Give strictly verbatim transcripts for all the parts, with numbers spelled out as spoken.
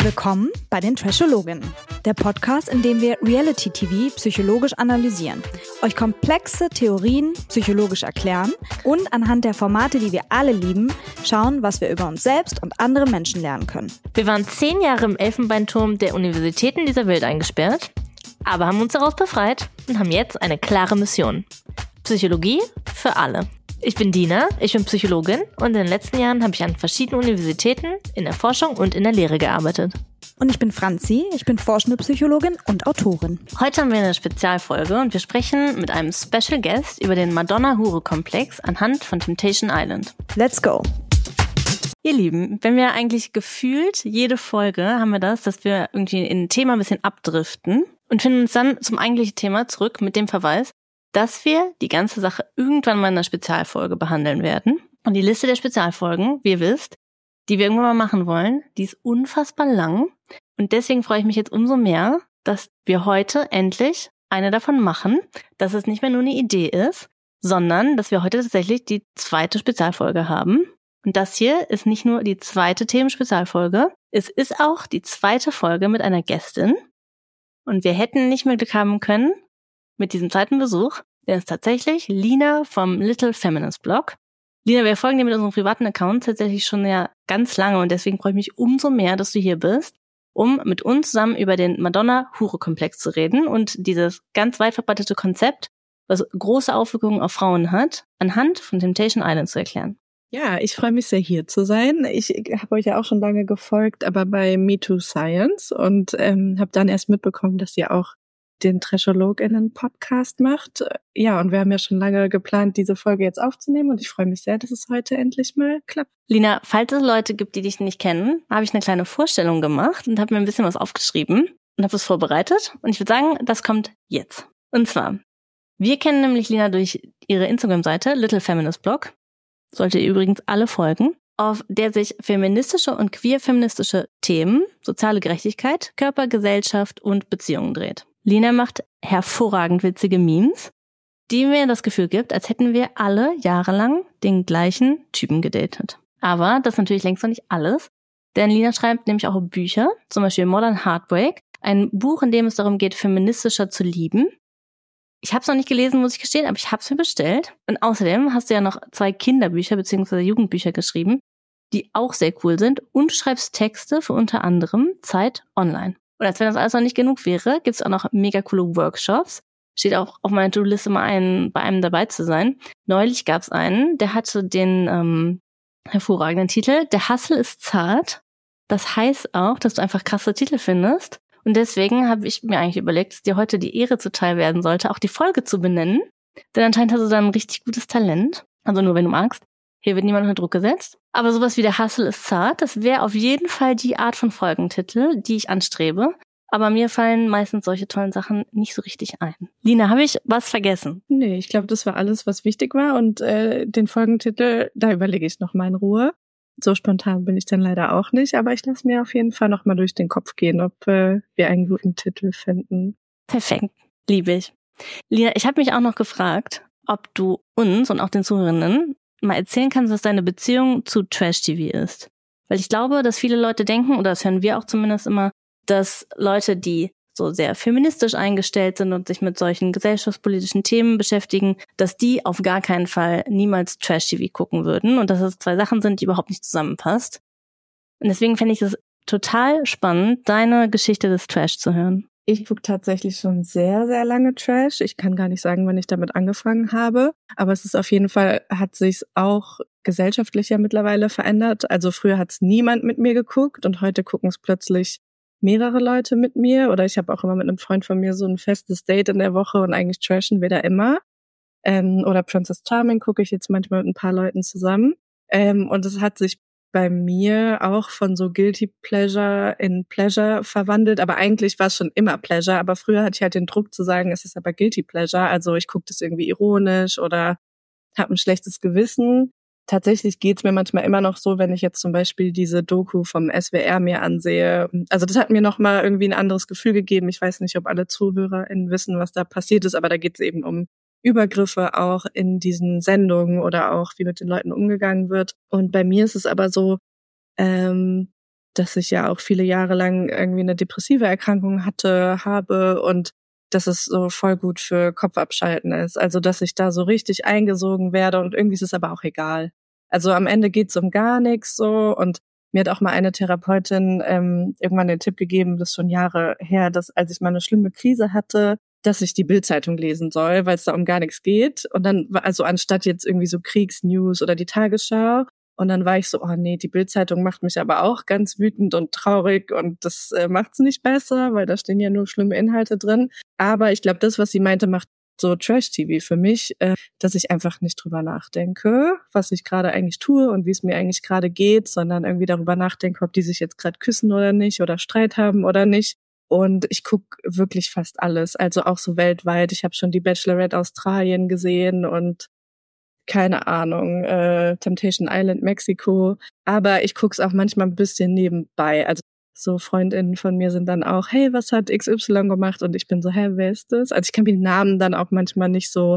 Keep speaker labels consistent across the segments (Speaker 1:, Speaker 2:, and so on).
Speaker 1: Willkommen bei den Trashologinnen, der Podcast, in dem wir Reality-T V psychologisch analysieren, euch komplexe Theorien psychologisch erklären und anhand der Formate, die wir alle lieben, schauen, was wir über uns selbst und andere Menschen lernen können.
Speaker 2: Wir waren zehn Jahre im Elfenbeinturm der Universitäten dieser Welt eingesperrt, aber haben uns daraus befreit und haben jetzt eine klare Mission. Psychologie für alle. Ich bin Dina, ich bin Psychologin und in den letzten Jahren habe ich an verschiedenen Universitäten, in der Forschung und in der Lehre gearbeitet.
Speaker 1: Und ich bin Franzi, ich bin forschende Psychologin und Autorin.
Speaker 2: Heute haben wir eine Spezialfolge und wir sprechen mit einem Special Guest über den Madonna-Hure-Komplex anhand von Temptation Island.
Speaker 1: Let's go!
Speaker 2: Ihr Lieben, wenn wir eigentlich gefühlt jede Folge haben wir das, dass wir irgendwie in ein Thema ein bisschen abdriften und finden uns dann zum eigentlichen Thema zurück mit dem Verweis, dass wir die ganze Sache irgendwann mal in einer Spezialfolge behandeln werden. Und die Liste der Spezialfolgen, wie ihr wisst, die wir irgendwann mal machen wollen, die ist unfassbar lang. Und deswegen freue ich mich jetzt umso mehr, dass wir heute endlich eine davon machen, dass es nicht mehr nur eine Idee ist, sondern dass wir heute tatsächlich die zweite Spezialfolge haben. Und das hier ist nicht nur die zweite Themenspezialfolge, es ist auch die zweite Folge mit einer Gästin. Und wir hätten nicht mehr Glück haben können mit diesem zweiten Besuch, der ist tatsächlich Lina vom Little Feminist Blog. Lina, wir folgen dir mit unserem privaten Account tatsächlich schon ja ganz lange und deswegen freue ich mich umso mehr, dass du hier bist, um mit uns zusammen über den Madonna-Hure-Komplex zu reden und dieses ganz weit verbreitete Konzept, was große Auswirkungen auf Frauen hat, anhand von Temptation Island zu erklären.
Speaker 3: Ja, ich freue mich sehr, hier zu sein. Ich habe euch ja auch schon lange gefolgt, aber bei Me Too Science und ähm, habe dann erst mitbekommen, dass ihr auch den TrashologInnen-Podcast macht. Ja, und wir haben ja schon lange geplant, diese Folge jetzt aufzunehmen und ich freue mich sehr, dass es heute endlich mal klappt.
Speaker 2: Lina, falls es Leute gibt, die dich nicht kennen, habe ich eine kleine Vorstellung gemacht und habe mir ein bisschen was aufgeschrieben und habe es vorbereitet und ich würde sagen, das kommt jetzt. Und zwar, wir kennen nämlich Lina durch ihre Instagram-Seite Little Feminist Blog, solltet ihr übrigens alle folgen, auf der sich feministische und queer-feministische Themen, soziale Gerechtigkeit, Körper, Gesellschaft und Beziehungen dreht. Lina macht hervorragend witzige Memes, die mir das Gefühl gibt, als hätten wir alle jahrelang den gleichen Typen gedatet. Aber das ist natürlich längst noch nicht alles, denn Lina schreibt nämlich auch Bücher, zum Beispiel Modern Heartbreak, ein Buch, in dem es darum geht, feministischer zu lieben. Ich habe es noch nicht gelesen, muss ich gestehen, aber ich habe es mir bestellt. Und außerdem hast du ja noch zwei Kinderbücher bzw. Jugendbücher geschrieben, die auch sehr cool sind und du schreibst Texte für unter anderem Zeit Online. Und als wenn das alles noch nicht genug wäre, gibt's auch noch mega coole Workshops. Steht auch auf meiner To-Do-Liste mal einen, bei einem dabei zu sein. Neulich gab's einen, der hatte den ähm, hervorragenden Titel, Der Hustle ist zart. Das heißt auch, dass du einfach krasse Titel findest. Und deswegen habe ich mir eigentlich überlegt, dass dir heute die Ehre zuteil werden sollte, auch die Folge zu benennen. Denn anscheinend hast du da ein richtig gutes Talent. Also nur, wenn du magst. Hier wird niemand unter Druck gesetzt. Aber sowas wie Der Hustle ist zart, das wäre auf jeden Fall die Art von Folgentitel, die ich anstrebe. Aber mir fallen meistens solche tollen Sachen nicht so richtig ein. Lina, habe ich was vergessen?
Speaker 3: Nee, ich glaube, das war alles, was wichtig war. Und äh, den Folgentitel, da überlege ich noch mal in Ruhe. So spontan bin ich dann leider auch nicht. Aber ich lasse mir auf jeden Fall noch mal durch den Kopf gehen, ob äh, wir einen guten Titel finden.
Speaker 2: Perfekt, liebe ich. Lina, ich habe mich auch noch gefragt, ob du uns und auch den Zuhörenden mal erzählen kannst, was deine Beziehung zu Trash-T V ist. Weil ich glaube, dass viele Leute denken, oder das hören wir auch zumindest immer, dass Leute, die so sehr feministisch eingestellt sind und sich mit solchen gesellschaftspolitischen Themen beschäftigen, dass die auf gar keinen Fall niemals Trash-T V gucken würden und dass es zwei Sachen sind, die überhaupt nicht zusammenpasst. Und deswegen fände ich es total spannend, deine Geschichte des Trash zu hören.
Speaker 3: Ich gucke tatsächlich schon sehr, sehr lange Trash. Ich kann gar nicht sagen, wann ich damit angefangen habe. Aber es ist auf jeden Fall, hat sich's auch gesellschaftlich ja mittlerweile verändert. Also früher hat's niemand mit mir geguckt und heute gucken es plötzlich mehrere Leute mit mir. Oder ich habe auch immer mit einem Freund von mir so ein festes Date in der Woche und eigentlich trashen wir da immer. Ähm, oder Princess Charming gucke ich jetzt manchmal mit ein paar Leuten zusammen. Ähm, und es hat sich bei mir auch von so Guilty Pleasure in Pleasure verwandelt, aber eigentlich war es schon immer Pleasure, aber früher hatte ich halt den Druck zu sagen, es ist aber Guilty Pleasure, also ich gucke das irgendwie ironisch oder habe ein schlechtes Gewissen. Tatsächlich geht's mir manchmal immer noch so, wenn ich jetzt zum Beispiel diese Doku vom S W R mir ansehe. Also das hat mir nochmal irgendwie ein anderes Gefühl gegeben. Ich weiß nicht, ob alle ZuhörerInnen wissen, was da passiert ist, aber da geht's eben um Übergriffe auch in diesen Sendungen oder auch, wie mit den Leuten umgegangen wird. Und bei mir ist es aber so, ähm, dass ich ja auch viele Jahre lang irgendwie eine depressive Erkrankung hatte, habe und dass es so voll gut für Kopfabschalten ist. Also, dass ich da so richtig eingesogen werde und irgendwie ist es aber auch egal. Also am Ende geht's um gar nichts so und mir hat auch mal eine Therapeutin ähm, irgendwann den Tipp gegeben, das ist schon Jahre her, dass als ich mal eine schlimme Krise hatte, dass ich die Bild-Zeitung lesen soll, weil es da um gar nichts geht. Und dann, also anstatt jetzt irgendwie so Kriegsnews oder die Tagesschau. Und dann war ich so, oh nee, die Bild-Zeitung macht mich aber auch ganz wütend und traurig und das äh, macht's nicht besser, weil da stehen ja nur schlimme Inhalte drin. Aber ich glaube, das, was sie meinte, macht so Trash-T V für mich, äh, dass ich einfach nicht drüber nachdenke, was ich gerade eigentlich tue und wie es mir eigentlich gerade geht, sondern irgendwie darüber nachdenke, ob die sich jetzt gerade küssen oder nicht oder Streit haben oder nicht. Und ich gucke wirklich fast alles, also auch so weltweit. Ich habe schon die Bachelorette Australien gesehen und keine Ahnung, äh, Temptation Island Mexiko. Aber ich gucke es auch manchmal ein bisschen nebenbei. Also so Freundinnen von mir sind dann auch, hey, was hat X Y gemacht? Und ich bin so, hä, wer ist das? Also ich kann mir die Namen dann auch manchmal nicht so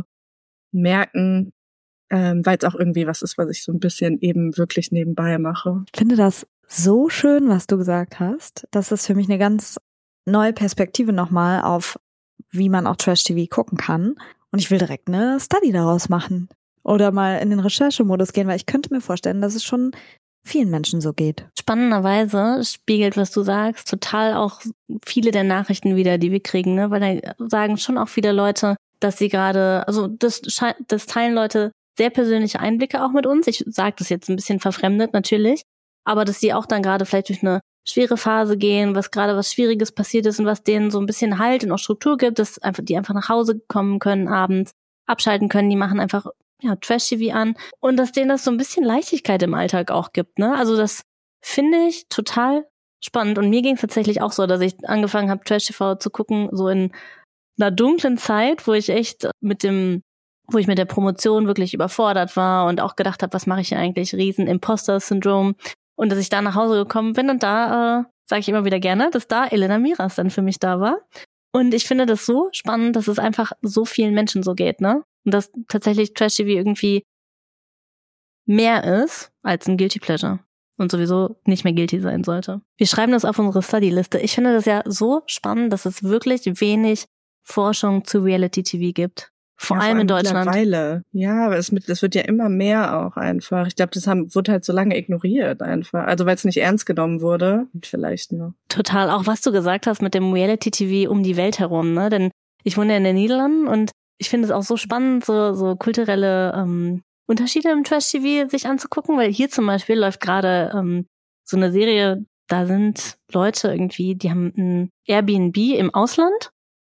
Speaker 3: merken, ähm, weil es auch irgendwie was ist, was ich so ein bisschen eben wirklich nebenbei mache.
Speaker 1: Ich finde das so schön, was du gesagt hast. Das ist für mich eine ganz neue Perspektive nochmal auf, wie man auch Trash-T V gucken kann. Und ich will direkt eine Study daraus machen. Oder mal in den Recherchemodus gehen, weil ich könnte mir vorstellen, dass es schon vielen Menschen so geht.
Speaker 2: Spannenderweise spiegelt, was du sagst, total auch viele der Nachrichten wieder, die wir kriegen, ne? Weil da sagen schon auch viele Leute, dass sie gerade, also das, das teilen Leute sehr persönliche Einblicke auch mit uns. Ich sage das jetzt ein bisschen verfremdet natürlich, aber dass sie auch dann gerade vielleicht durch eine schwere Phase gehen, was gerade was Schwieriges passiert ist und was denen so ein bisschen Halt und auch Struktur gibt, dass einfach die einfach nach Hause kommen können abends, abschalten können, die machen einfach ja, Trash-T V an und dass denen das so ein bisschen Leichtigkeit im Alltag auch gibt, ne? Also das finde ich total spannend und mir ging es tatsächlich auch so, dass ich angefangen habe, Trash-T V zu gucken, so in einer dunklen Zeit, wo ich echt mit dem, wo ich mit der Promotion wirklich überfordert war und auch gedacht habe, was mache ich hier eigentlich? Riesen Imposter-Syndrom und dass ich da nach Hause gekommen bin und da, äh, sage ich immer wieder gerne, dass da Elena Miras dann für mich da war. Und ich finde das so spannend, dass es einfach so vielen Menschen so geht, ne? Und dass tatsächlich Trash-T V irgendwie mehr ist als ein Guilty Pleasure und sowieso nicht mehr guilty sein sollte. Wir schreiben das auf unsere Study-Liste. Ich finde das ja so spannend, dass es wirklich wenig Forschung zu Reality-T V gibt. Vor
Speaker 3: ja,
Speaker 2: allem
Speaker 3: vor
Speaker 2: in Deutschland.
Speaker 3: Mittlerweile. Ja, aber es, mit, es wird ja immer mehr auch einfach. Ich glaube, das haben, wurde halt so lange ignoriert einfach. Also weil es nicht ernst genommen wurde. Vielleicht noch.
Speaker 2: Total. Auch was du gesagt hast mit dem Reality-T V um die Welt herum, ne? Denn ich wohne ja in den Niederlanden und ich finde es auch so spannend, so, so kulturelle ähm, Unterschiede im Trash-T V sich anzugucken, weil hier zum Beispiel läuft gerade ähm, so eine Serie, da sind Leute irgendwie, die haben ein Airbnb im Ausland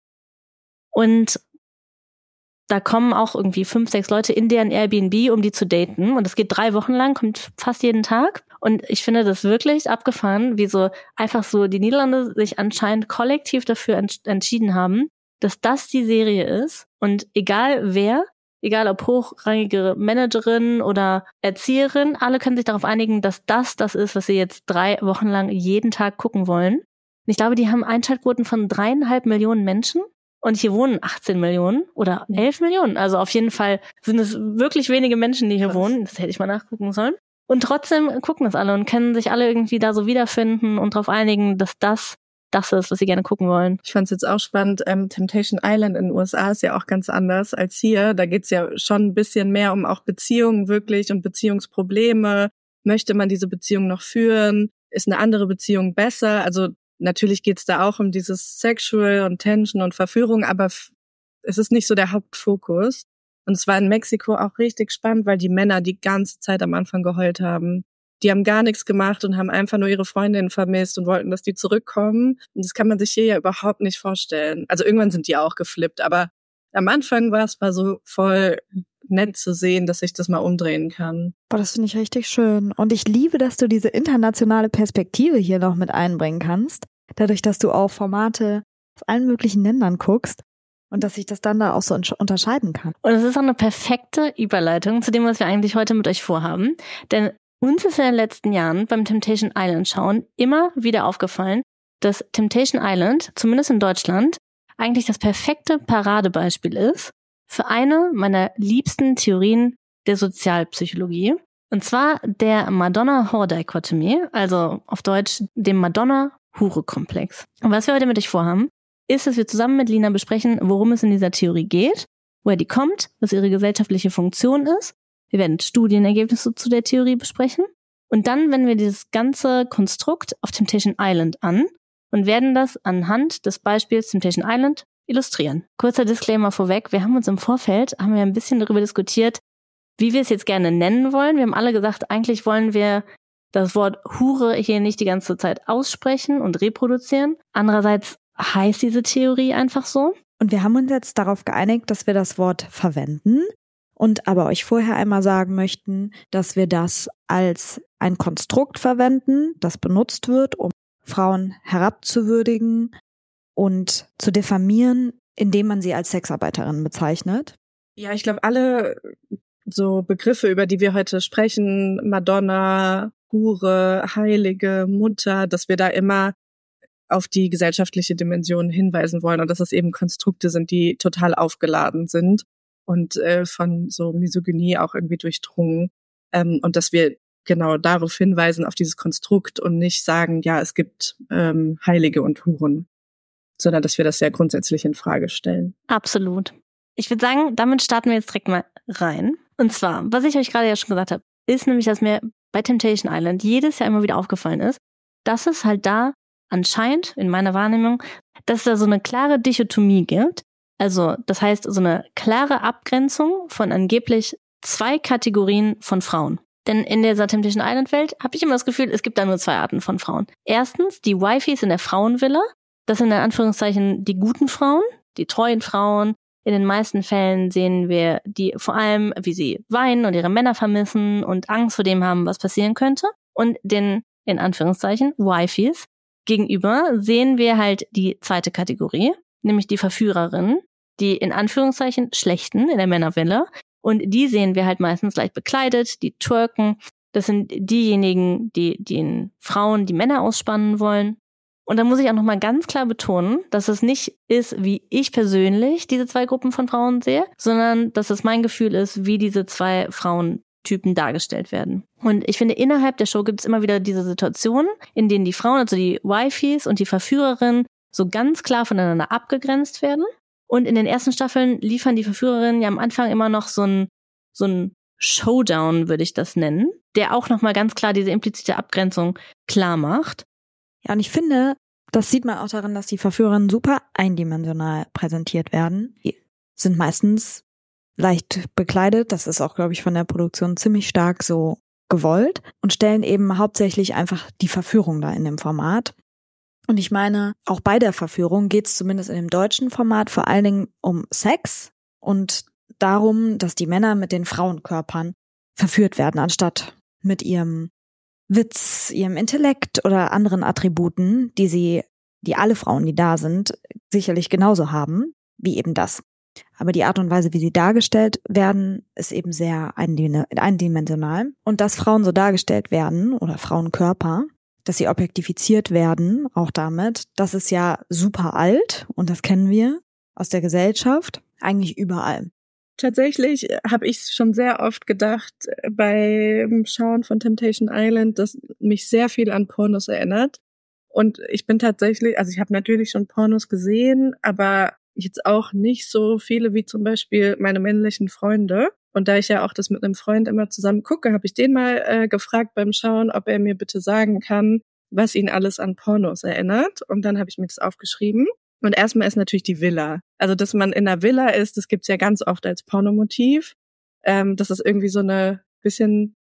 Speaker 2: und da kommen auch irgendwie fünf, sechs Leute in deren Airbnb, um die zu daten und es geht drei Wochen lang, kommt fast jeden Tag und ich finde das wirklich abgefahren, wie so einfach so die Niederlande sich anscheinend kollektiv dafür ent- entschieden haben, dass das die Serie ist und egal wer, egal ob hochrangige Managerin oder Erzieherin, alle können sich darauf einigen, dass das das ist, was sie jetzt drei Wochen lang jeden Tag gucken wollen. Und ich glaube, die haben Einschaltquoten von dreieinhalb Millionen Menschen und hier wohnen achtzehn Millionen oder elf Millionen. Also auf jeden Fall sind es wirklich wenige Menschen, die hier was? wohnen. Das hätte ich mal nachgucken sollen. Und trotzdem gucken das alle und können sich alle irgendwie da so wiederfinden und darauf einigen, dass das das ist, was sie gerne gucken wollen.
Speaker 3: Ich fand es jetzt auch spannend, ähm, Temptation Island in den U S A ist ja auch ganz anders als hier. Da geht's ja schon ein bisschen mehr um auch Beziehungen wirklich und Beziehungsprobleme. Möchte man diese Beziehung noch führen? Ist eine andere Beziehung besser? Also natürlich geht's da auch um dieses Sexual und Tension und Verführung, aber f- es ist nicht so der Hauptfokus. Und es war in Mexiko auch richtig spannend, weil die Männer die ganze Zeit am Anfang geheult haben. Die haben gar nichts gemacht und haben einfach nur ihre Freundinnen vermisst und wollten, dass die zurückkommen. Und das kann man sich hier ja überhaupt nicht vorstellen. Also irgendwann sind die auch geflippt, aber am Anfang war es mal so voll nett zu sehen, dass ich das mal umdrehen kann.
Speaker 1: Boah, das finde ich richtig schön. Und ich liebe, dass du diese internationale Perspektive hier noch mit einbringen kannst. Dadurch, dass du auch Formate aus allen möglichen Ländern guckst. Und dass sich das dann da auch so unterscheiden kann.
Speaker 2: Und es ist auch eine perfekte Überleitung zu dem, was wir eigentlich heute mit euch vorhaben. Denn uns ist in den letzten Jahren beim Temptation Island schauen immer wieder aufgefallen, dass Temptation Island, zumindest in Deutschland, eigentlich das perfekte Paradebeispiel ist für eine meiner liebsten Theorien der Sozialpsychologie. Und zwar der Madonna-Whore-Dichotomie, also auf Deutsch dem Madonna-Hure-Komplex. Und was wir heute mit euch vorhaben, ist, dass wir zusammen mit Lina besprechen, worum es in dieser Theorie geht, woher die kommt, was ihre gesellschaftliche Funktion ist. Wir werden Studienergebnisse zu der Theorie besprechen. Und dann wenden wir dieses ganze Konstrukt auf Temptation Island an und werden das anhand des Beispiels Temptation Island illustrieren. Kurzer Disclaimer vorweg, wir haben uns im Vorfeld, haben wir ein bisschen darüber diskutiert, wie wir es jetzt gerne nennen wollen. Wir haben alle gesagt, eigentlich wollen wir das Wort Hure hier nicht die ganze Zeit aussprechen und reproduzieren. Andererseits heißt diese Theorie einfach so.
Speaker 1: Und wir haben uns jetzt darauf geeinigt, dass wir das Wort verwenden und aber euch vorher einmal sagen möchten, dass wir das als ein Konstrukt verwenden, das benutzt wird, um Frauen herabzuwürdigen und zu diffamieren, indem man sie als Sexarbeiterin bezeichnet.
Speaker 3: Ja, ich glaube, alle so Begriffe, über die wir heute sprechen, Madonna, Hure, Heilige, Mutter, dass wir da immer auf die gesellschaftliche Dimension hinweisen wollen und dass es eben Konstrukte sind, die total aufgeladen sind und äh, von so Misogynie auch irgendwie durchdrungen. Ähm, und dass wir genau darauf hinweisen, auf dieses Konstrukt und nicht sagen, ja, es gibt ähm, Heilige und Huren, sondern dass wir das ja grundsätzlich in Frage stellen.
Speaker 2: Absolut. Ich würde sagen, damit starten wir jetzt direkt mal rein. Und zwar, was ich euch gerade ja schon gesagt habe, ist nämlich, dass mir bei Temptation Island jedes Jahr immer wieder aufgefallen ist, dass es halt da anscheinend, in meiner Wahrnehmung, dass es da so eine klare Dichotomie gibt. Also, das heißt, so eine klare Abgrenzung von angeblich zwei Kategorien von Frauen. Denn in dieser Temptation Island-Welt habe ich immer das Gefühl, es gibt da nur zwei Arten von Frauen. Erstens die Wifeys in der Frauenvilla. Das sind in Anführungszeichen die guten Frauen, die treuen Frauen. In den meisten Fällen sehen wir die vor allem, wie sie weinen und ihre Männer vermissen und Angst vor dem haben, was passieren könnte. Und den, in Anführungszeichen, Wifeys gegenüber sehen wir halt die zweite Kategorie, nämlich die Verführerinnen, die in Anführungszeichen Schlechten in der Männervilla. Und die sehen wir halt meistens leicht bekleidet, die twerken. Das sind diejenigen, die den Frauen die Männer ausspannen wollen. Und da muss ich auch nochmal ganz klar betonen, dass es nicht ist, wie ich persönlich diese zwei Gruppen von Frauen sehe, sondern dass es mein Gefühl ist, wie diese zwei Frauentypen dargestellt werden. Und ich finde, innerhalb der Show gibt es immer wieder diese Situationen, in denen die Frauen, also die Wifeys und die Verführerinnen, so ganz klar voneinander abgegrenzt werden. Und in den ersten Staffeln liefern die Verführerinnen ja am Anfang immer noch so ein, so ein Showdown, würde ich das nennen, der auch nochmal ganz klar diese implizite Abgrenzung klar macht.
Speaker 1: Ja, und ich finde, das sieht man auch daran, dass die Verführerinnen super eindimensional präsentiert werden. Die sind meistens leicht bekleidet, das ist auch, glaube ich, von der Produktion ziemlich stark so gewollt und stellen eben hauptsächlich einfach die Verführung da in dem Format. Und ich meine, auch bei der Verführung geht es zumindest in dem deutschen Format vor allen Dingen um Sex und darum, dass die Männer mit den Frauenkörpern verführt werden, anstatt mit ihrem Witz, ihrem Intellekt oder anderen Attributen, die sie, die alle Frauen, die da sind, sicherlich genauso haben, wie eben das. Aber die Art und Weise, wie sie dargestellt werden, ist eben sehr eindimensional. Und dass Frauen so dargestellt werden, oder Frauenkörper, dass sie objektifiziert werden, auch damit, das ist ja super alt und das kennen wir aus der Gesellschaft, eigentlich überall.
Speaker 3: Tatsächlich habe ich schon sehr oft gedacht beim Schauen von Temptation Island, dass mich sehr viel an Pornos erinnert. Und ich bin tatsächlich, also ich habe natürlich schon Pornos gesehen, aber jetzt auch nicht so viele wie zum Beispiel meine männlichen Freunde. Und da ich ja auch das mit einem Freund immer zusammen gucke, habe ich den mal äh, gefragt beim Schauen, ob er mir bitte sagen kann, was ihn alles an Pornos erinnert. Und dann habe ich mir das aufgeschrieben. Und erstmal ist natürlich die Villa. Also, dass man in einer Villa ist, das gibt's ja ganz oft als Pornomotiv. Ähm, das ist irgendwie so eine bisschen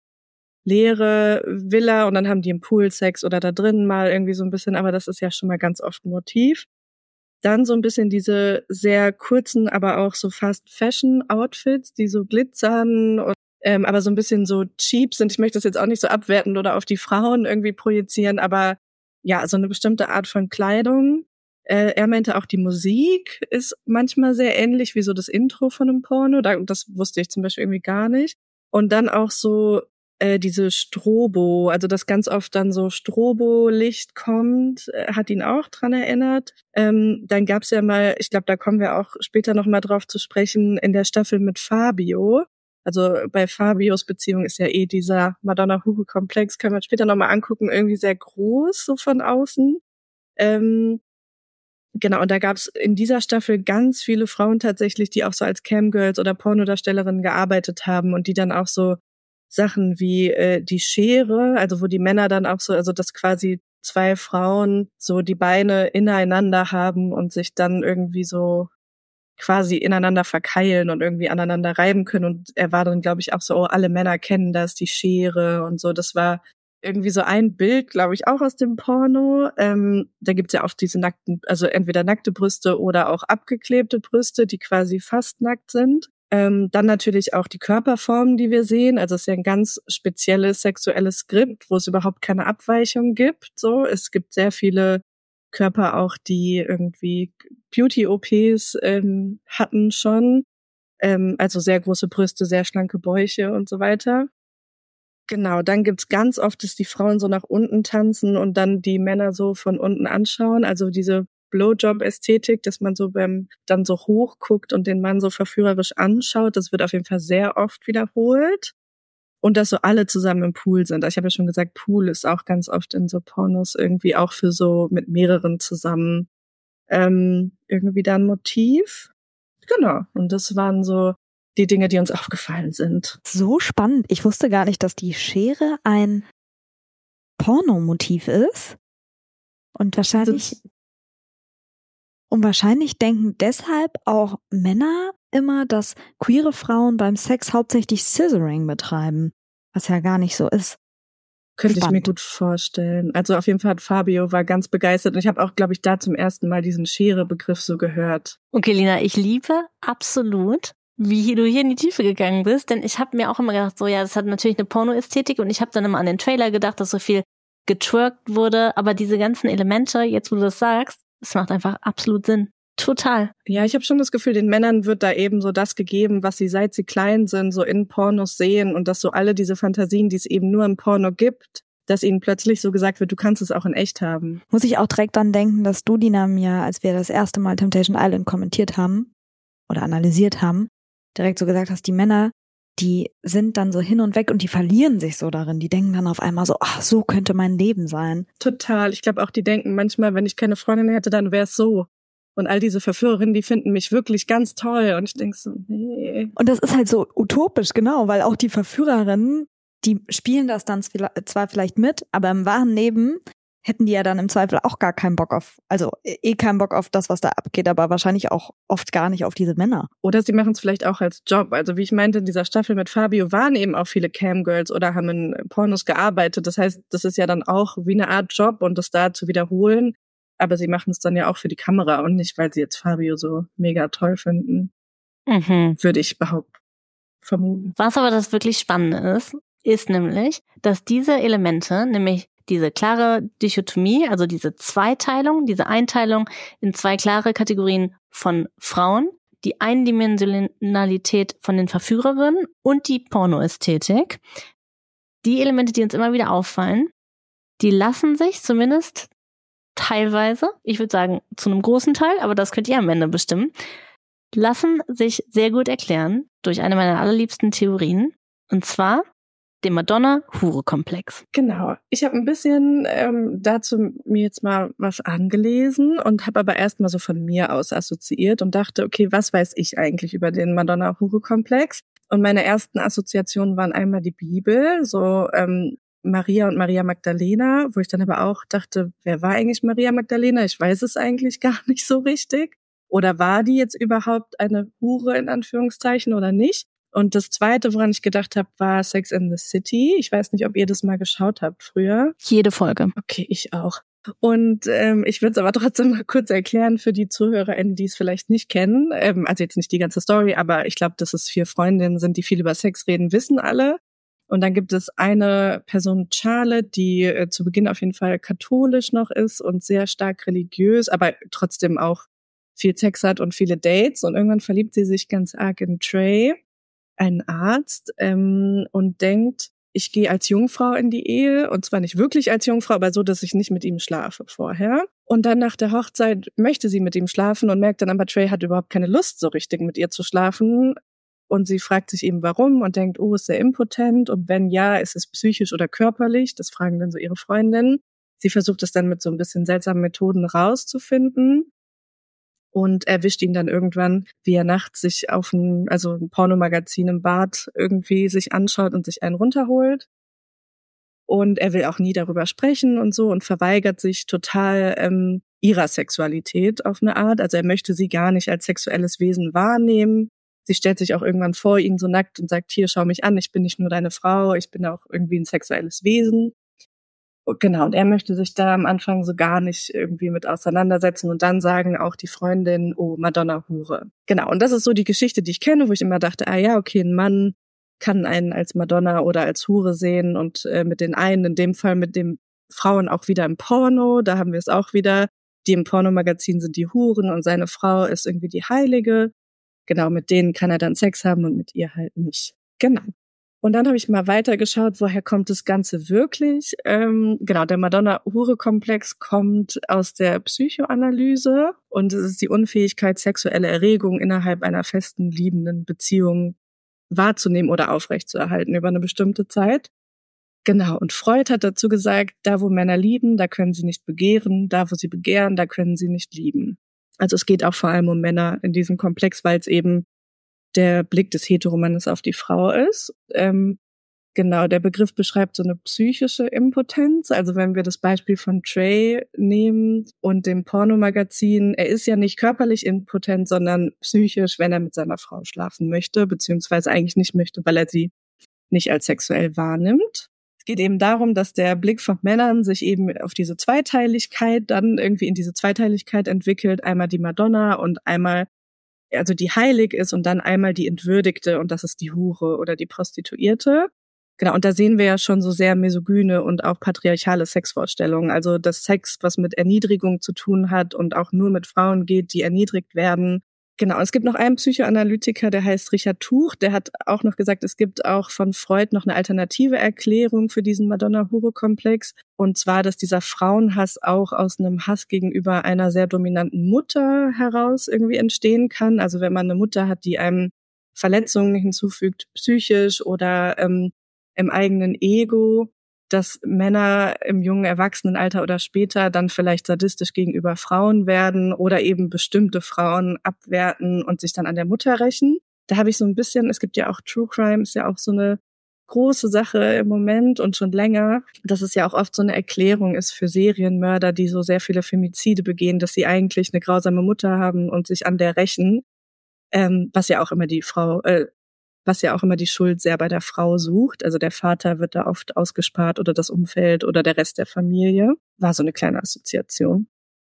Speaker 3: leere Villa und dann haben die im Pool Sex oder da drinnen mal irgendwie so ein bisschen, aber das ist ja schon mal ganz oft ein Motiv. Dann so ein bisschen diese sehr kurzen, aber auch so fast Fashion-Outfits, die so glitzern, und, ähm, aber so ein bisschen so cheap sind. Ich möchte das jetzt auch nicht so abwerten oder auf die Frauen irgendwie projizieren, aber ja, so eine bestimmte Art von Kleidung. Äh, er meinte auch, die Musik ist manchmal sehr ähnlich wie so das Intro von einem Porno. Das wusste ich zum Beispiel irgendwie gar nicht. Und dann auch so äh, diese Strobo, also dass ganz oft dann so Strobo-Licht kommt, äh, hat ihn auch dran erinnert. Ähm, dann gab's ja mal, ich glaube, da kommen wir auch später noch mal drauf zu sprechen, in der Staffel mit Fabio, Also bei Fabios Beziehung ist ja eh dieser Madonna-Hugo-Komplex, können wir später nochmal angucken, irgendwie sehr groß, so von außen. Ähm, genau, und da gab es in dieser Staffel ganz viele Frauen tatsächlich, die auch so als Camgirls oder Pornodarstellerinnen gearbeitet haben und die dann auch so Sachen wie äh, die Schere, also wo die Männer dann auch so, also dass quasi zwei Frauen so die Beine ineinander haben und sich dann irgendwie so quasi ineinander verkeilen und irgendwie aneinander reiben können. Und er war dann, glaube ich, auch so, oh, alle Männer kennen das, die Schere und so. Das war irgendwie so ein Bild, glaube ich, auch aus dem Porno. Ähm, da gibt's ja auch diese nackten, also entweder nackte Brüste oder auch abgeklebte Brüste, die quasi fast nackt sind. Ähm, dann natürlich auch die Körperformen, die wir sehen. Also es ist ja ein ganz spezielles sexuelles Skript, wo es überhaupt keine Abweichung gibt. So, es gibt sehr viele Körper auch, die irgendwie Beauty-O Ps ähm, hatten schon. Ähm, also sehr große Brüste, sehr schlanke Bäuche und so weiter. Genau, dann gibt's ganz oft, dass die Frauen so nach unten tanzen und dann die Männer so von unten anschauen. Also diese Blowjob-Ästhetik, dass man so beim dann so hoch guckt und den Mann so verführerisch anschaut, das wird auf jeden Fall sehr oft wiederholt. Und dass so alle zusammen im Pool sind. Ich habe ja schon gesagt, Pool ist auch ganz oft in so Pornos irgendwie auch für so mit mehreren zusammen ähm, irgendwie da ein Motiv. Genau, und das waren so die Dinge, die uns aufgefallen sind.
Speaker 1: So spannend. Ich wusste gar nicht, dass die Schere ein Pornomotiv ist. Und wahrscheinlich...
Speaker 3: Das
Speaker 1: Und wahrscheinlich denken deshalb auch Männer immer, dass queere Frauen beim Sex hauptsächlich Scissoring betreiben, was ja gar nicht so ist.
Speaker 3: könnte
Speaker 1: Spannend.
Speaker 3: ich mir gut vorstellen. Also auf jeden Fall hat Fabio war ganz begeistert und ich habe auch, glaube ich, da zum ersten Mal diesen Schere-Begriff so gehört.
Speaker 2: Okay, Lina, ich liebe absolut, wie du hier in die Tiefe gegangen bist, denn ich habe mir auch immer gedacht, so ja, das hat natürlich eine Porno-Ästhetik und ich habe dann immer an den Trailer gedacht, dass so viel getwerkt wurde, aber diese ganzen Elemente, jetzt wo du das sagst, es macht einfach absolut Sinn. Total.
Speaker 3: Ja, ich habe schon das Gefühl, den Männern wird da eben so das gegeben, was sie seit sie klein sind, so in Pornos sehen und dass so alle diese Fantasien, die es eben nur im Porno gibt, dass ihnen plötzlich so gesagt wird, du kannst es auch in echt haben.
Speaker 1: Muss ich auch direkt dann denken, dass du, Dina, mir, als wir das erste Mal Temptation Island kommentiert haben oder analysiert haben, direkt so gesagt hast, die Männer, die sind dann so hin und weg und die verlieren sich so darin. Die denken dann auf einmal so, ach, so könnte mein Leben sein.
Speaker 3: Total. Ich glaube auch, die denken manchmal, wenn ich keine Freundin hätte, dann wäre es so. Und all diese Verführerinnen, die finden mich wirklich ganz toll. Und ich denke so, nee.
Speaker 1: Und das ist halt so utopisch, genau, weil auch die Verführerinnen, die spielen das dann zwar vielleicht mit, aber im wahren Leben hätten die ja dann im Zweifel auch gar keinen Bock auf, also eh keinen Bock auf das, was da abgeht, aber wahrscheinlich auch oft gar nicht auf diese Männer.
Speaker 3: Oder sie machen es vielleicht auch als Job. Also wie ich meinte, in dieser Staffel mit Fabio waren eben auch viele Camgirls oder haben in Pornos gearbeitet. Das heißt, das ist ja dann auch wie eine Art Job und das da zu wiederholen. Aber sie machen es dann ja auch für die Kamera und nicht, weil sie jetzt Fabio so mega toll finden.
Speaker 2: Mhm.
Speaker 3: Würde ich behaupten, vermuten.
Speaker 2: Was aber das wirklich Spannende ist, ist nämlich, dass diese Elemente, nämlich diese klare Dichotomie, also diese Zweiteilung, diese Einteilung in zwei klare Kategorien von Frauen, die Eindimensionalität von den Verführerinnen und die Pornoästhetik, die Elemente, die uns immer wieder auffallen, die lassen sich zumindest teilweise, ich würde sagen zu einem großen Teil, aber das könnt ihr am Ende bestimmen, lassen sich sehr gut erklären durch eine meiner allerliebsten Theorien, und zwar dem Madonna-Hure-Komplex.
Speaker 3: Genau. Ich habe ein bisschen ähm, dazu mir jetzt mal was angelesen und habe aber erst mal so von mir aus assoziiert und dachte, okay, was weiß ich eigentlich über den Madonna-Hure-Komplex? Und meine ersten Assoziationen waren einmal die Bibel, so ähm, Maria und Maria Magdalena, wo ich dann aber auch dachte, wer war eigentlich Maria Magdalena? Ich weiß es eigentlich gar nicht so richtig. Oder war die jetzt überhaupt eine Hure in Anführungszeichen oder nicht? Und das Zweite, woran ich gedacht habe, war Sex and the City. Ich weiß nicht, ob ihr das mal geschaut habt früher.
Speaker 2: Jede Folge.
Speaker 3: Okay, ich auch. Und ähm, ich würde es aber trotzdem mal kurz erklären für die ZuhörerInnen, die es vielleicht nicht kennen. Ähm, also jetzt nicht die ganze Story, aber ich glaube, dass es vier Freundinnen sind, die viel über Sex reden, wissen alle. Und dann gibt es eine Person, Charlotte, die äh, zu Beginn auf jeden Fall katholisch noch ist und sehr stark religiös, aber trotzdem auch viel Sex hat und viele Dates. Und irgendwann verliebt sie sich ganz arg in Trey, einen Arzt, ähm, und denkt, ich gehe als Jungfrau in die Ehe, und zwar nicht wirklich als Jungfrau, aber so, dass ich nicht mit ihm schlafe vorher. Und dann nach der Hochzeit möchte sie mit ihm schlafen und merkt dann aber, Trey hat überhaupt keine Lust, so richtig mit ihr zu schlafen. Und sie fragt sich eben, warum und denkt, oh, ist er impotent? Und wenn ja, ist es psychisch oder körperlich? Das fragen dann so ihre Freundinnen. Sie versucht es dann mit so ein bisschen seltsamen Methoden rauszufinden und erwischt ihn dann irgendwann, wie er nachts sich auf ein, also ein Pornomagazin im Bad irgendwie sich anschaut und sich einen runterholt. Und er will auch nie darüber sprechen und so und verweigert sich total ähm, ihrer Sexualität auf eine Art. Also er möchte sie gar nicht als sexuelles Wesen wahrnehmen. Sie stellt sich auch irgendwann vor ihn so nackt und sagt, hier, schau mich an, ich bin nicht nur deine Frau, ich bin auch irgendwie ein sexuelles Wesen. Und genau, und er möchte sich da am Anfang so gar nicht irgendwie mit auseinandersetzen und dann sagen auch die Freundin, oh, Madonna-Hure. Genau, und das ist so die Geschichte, die ich kenne, wo ich immer dachte, ah ja, okay, ein Mann kann einen als Madonna oder als Hure sehen und äh, mit den einen, in dem Fall mit den Frauen auch wieder im Porno, da haben wir es auch wieder, die im Pornomagazin sind die Huren und seine Frau ist irgendwie die Heilige. Genau, mit denen kann er dann Sex haben und mit ihr halt nicht. Genau. Und dann habe ich mal weitergeschaut, woher kommt das Ganze wirklich? Ähm, genau, der Madonna-Hure-Komplex kommt aus der Psychoanalyse und es ist die Unfähigkeit, sexuelle Erregung innerhalb einer festen, liebenden Beziehung wahrzunehmen oder aufrechtzuerhalten über eine bestimmte Zeit. Genau, und Freud hat dazu gesagt, da wo Männer lieben, da können sie nicht begehren, da wo sie begehren, da können sie nicht lieben. Also es geht auch vor allem um Männer in diesem Komplex, weil es eben der Blick des Heteromannes auf die Frau ist. Ähm, genau, der Begriff beschreibt so eine psychische Impotenz. Also wenn wir das Beispiel von Trey nehmen und dem Pornomagazin, er ist ja nicht körperlich impotent, sondern psychisch, wenn er mit seiner Frau schlafen möchte, beziehungsweise eigentlich nicht möchte, weil er sie nicht als sexuell wahrnimmt. Es geht eben darum, dass der Blick von Männern sich eben auf diese Zweiteiligkeit dann irgendwie in diese Zweiteiligkeit entwickelt. Einmal die Madonna und einmal, also die heilig ist und dann einmal die Entwürdigte und das ist die Hure oder die Prostituierte. Genau, und da sehen wir ja schon so sehr misogyne und auch patriarchale Sexvorstellungen. Also das Sex, was mit Erniedrigung zu tun hat und auch nur mit Frauen geht, die erniedrigt werden. Genau, es gibt noch einen Psychoanalytiker, der heißt Richard Tuch, der hat auch noch gesagt, es gibt auch von Freud noch eine alternative Erklärung für diesen Madonna-Hure-Komplex. Und zwar, dass dieser Frauenhass auch aus einem Hass gegenüber einer sehr dominanten Mutter heraus irgendwie entstehen kann. Also wenn man eine Mutter hat, die einem Verletzungen hinzufügt, psychisch oder ähm, im eigenen Ego, dass Männer im jungen Erwachsenenalter oder später dann vielleicht sadistisch gegenüber Frauen werden oder eben bestimmte Frauen abwerten und sich dann an der Mutter rächen. Da habe ich so ein bisschen, es gibt ja auch True Crime, ist ja auch so eine große Sache im Moment und schon länger, dass es ja auch oft so eine Erklärung ist für Serienmörder, die so sehr viele Femizide begehen, dass sie eigentlich eine grausame Mutter haben und sich an der rächen, ähm, was ja auch immer die Frau, äh, was ja auch immer die Schuld sehr bei der Frau sucht. Also der Vater wird da oft ausgespart oder das Umfeld oder der Rest der Familie. War so eine kleine Assoziation.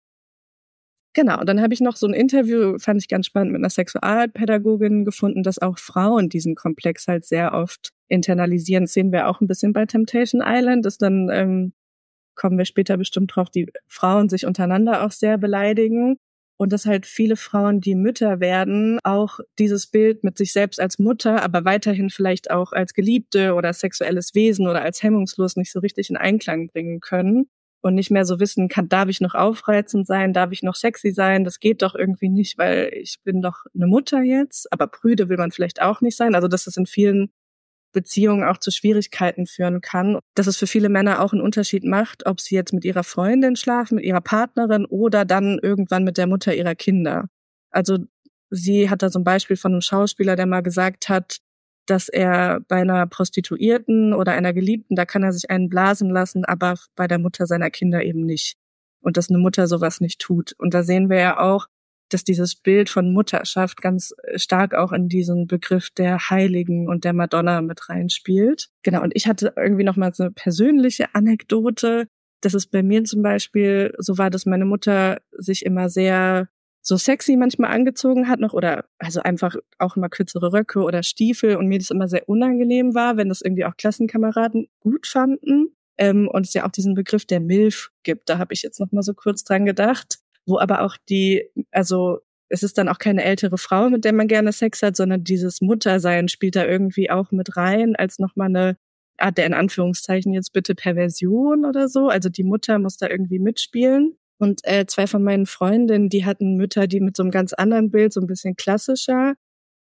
Speaker 3: Genau, und dann habe ich noch so ein Interview, fand ich ganz spannend, mit einer Sexualpädagogin gefunden, dass auch Frauen diesen Komplex halt sehr oft internalisieren. Das sehen wir auch ein bisschen bei Temptation Island, dass dann, ähm, kommen wir später bestimmt drauf, die Frauen sich untereinander auch sehr beleidigen. Und dass halt viele Frauen, die Mütter werden, auch dieses Bild mit sich selbst als Mutter, aber weiterhin vielleicht auch als Geliebte oder sexuelles Wesen oder als hemmungslos nicht so richtig in Einklang bringen können und nicht mehr so wissen, kann, darf ich noch aufreizend sein, darf ich noch sexy sein, das geht doch irgendwie nicht, weil ich bin doch eine Mutter jetzt, aber prüde will man vielleicht auch nicht sein. Also dass es in vielen Beziehungen auch zu Schwierigkeiten führen kann, dass es für viele Männer auch einen Unterschied macht, ob sie jetzt mit ihrer Freundin schlafen, mit ihrer Partnerin oder dann irgendwann mit der Mutter ihrer Kinder. Also sie hat da so ein Beispiel von einem Schauspieler, der mal gesagt hat, dass er bei einer Prostituierten oder einer Geliebten, da kann er sich einen blasen lassen, aber bei der Mutter seiner Kinder eben nicht. Und dass eine Mutter sowas nicht tut. Und da sehen wir ja auch, dass dieses Bild von Mutterschaft ganz stark auch in diesen Begriff der Heiligen und der Madonna mit reinspielt. Genau, und ich hatte irgendwie noch mal so eine persönliche Anekdote, dass es bei mir zum Beispiel so war, dass meine Mutter sich immer sehr so sexy manchmal angezogen hat noch oder also einfach auch immer kürzere Röcke oder Stiefel und mir das immer sehr unangenehm war, wenn das irgendwie auch Klassenkameraden gut fanden. Ähm, und es ja auch diesen Begriff der Milf gibt, da habe ich jetzt noch mal so kurz dran gedacht, wo aber auch die, also es ist dann auch keine ältere Frau, mit der man gerne Sex hat, sondern dieses Muttersein spielt da irgendwie auch mit rein, als nochmal eine Art der in Anführungszeichen jetzt bitte Perversion oder so. Also die Mutter muss da irgendwie mitspielen. Und äh, zwei von meinen Freundinnen, die hatten Mütter, die mit so einem ganz anderen Bild, so ein bisschen klassischer,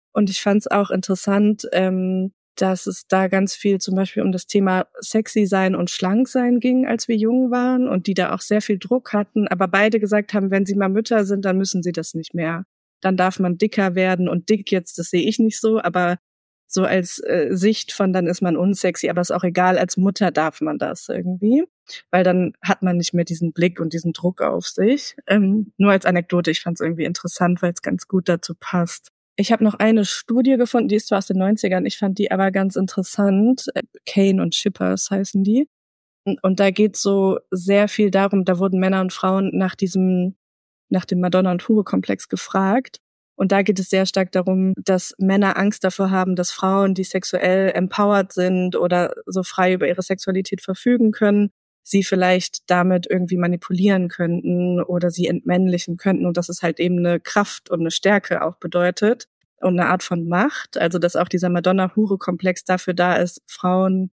Speaker 3: Und ich fand es auch interessant, ähm, dass es da ganz viel zum Beispiel um das Thema sexy sein und schlank sein ging, als wir jung waren und die da auch sehr viel Druck hatten, aber beide gesagt haben, wenn sie mal Mütter sind, dann müssen sie das nicht mehr. Dann darf man dicker werden und dick jetzt, das sehe ich nicht so, aber so als äh, Sicht von dann ist man unsexy, aber ist auch egal, als Mutter darf man das irgendwie, weil dann hat man nicht mehr diesen Blick und diesen Druck auf sich. Ähm, nur als Anekdote, ich fand es irgendwie interessant, weil es ganz gut dazu passt. Ich habe noch eine Studie gefunden, die ist zwar aus den neunzigern, ich fand die aber ganz interessant. Kane und Schippers heißen die. Und da geht so sehr viel darum, da wurden Männer und Frauen nach diesem, nach dem Madonna- und Hure-Komplex gefragt. Und da geht es sehr stark darum, dass Männer Angst davor haben, dass Frauen, die sexuell empowered sind oder so frei über ihre Sexualität verfügen können, sie vielleicht damit irgendwie manipulieren könnten oder sie entmännlichen könnten und dass es halt eben eine Kraft und eine Stärke auch bedeutet und eine Art von Macht. Also dass auch dieser Madonna-Hure-Komplex dafür da ist, Frauen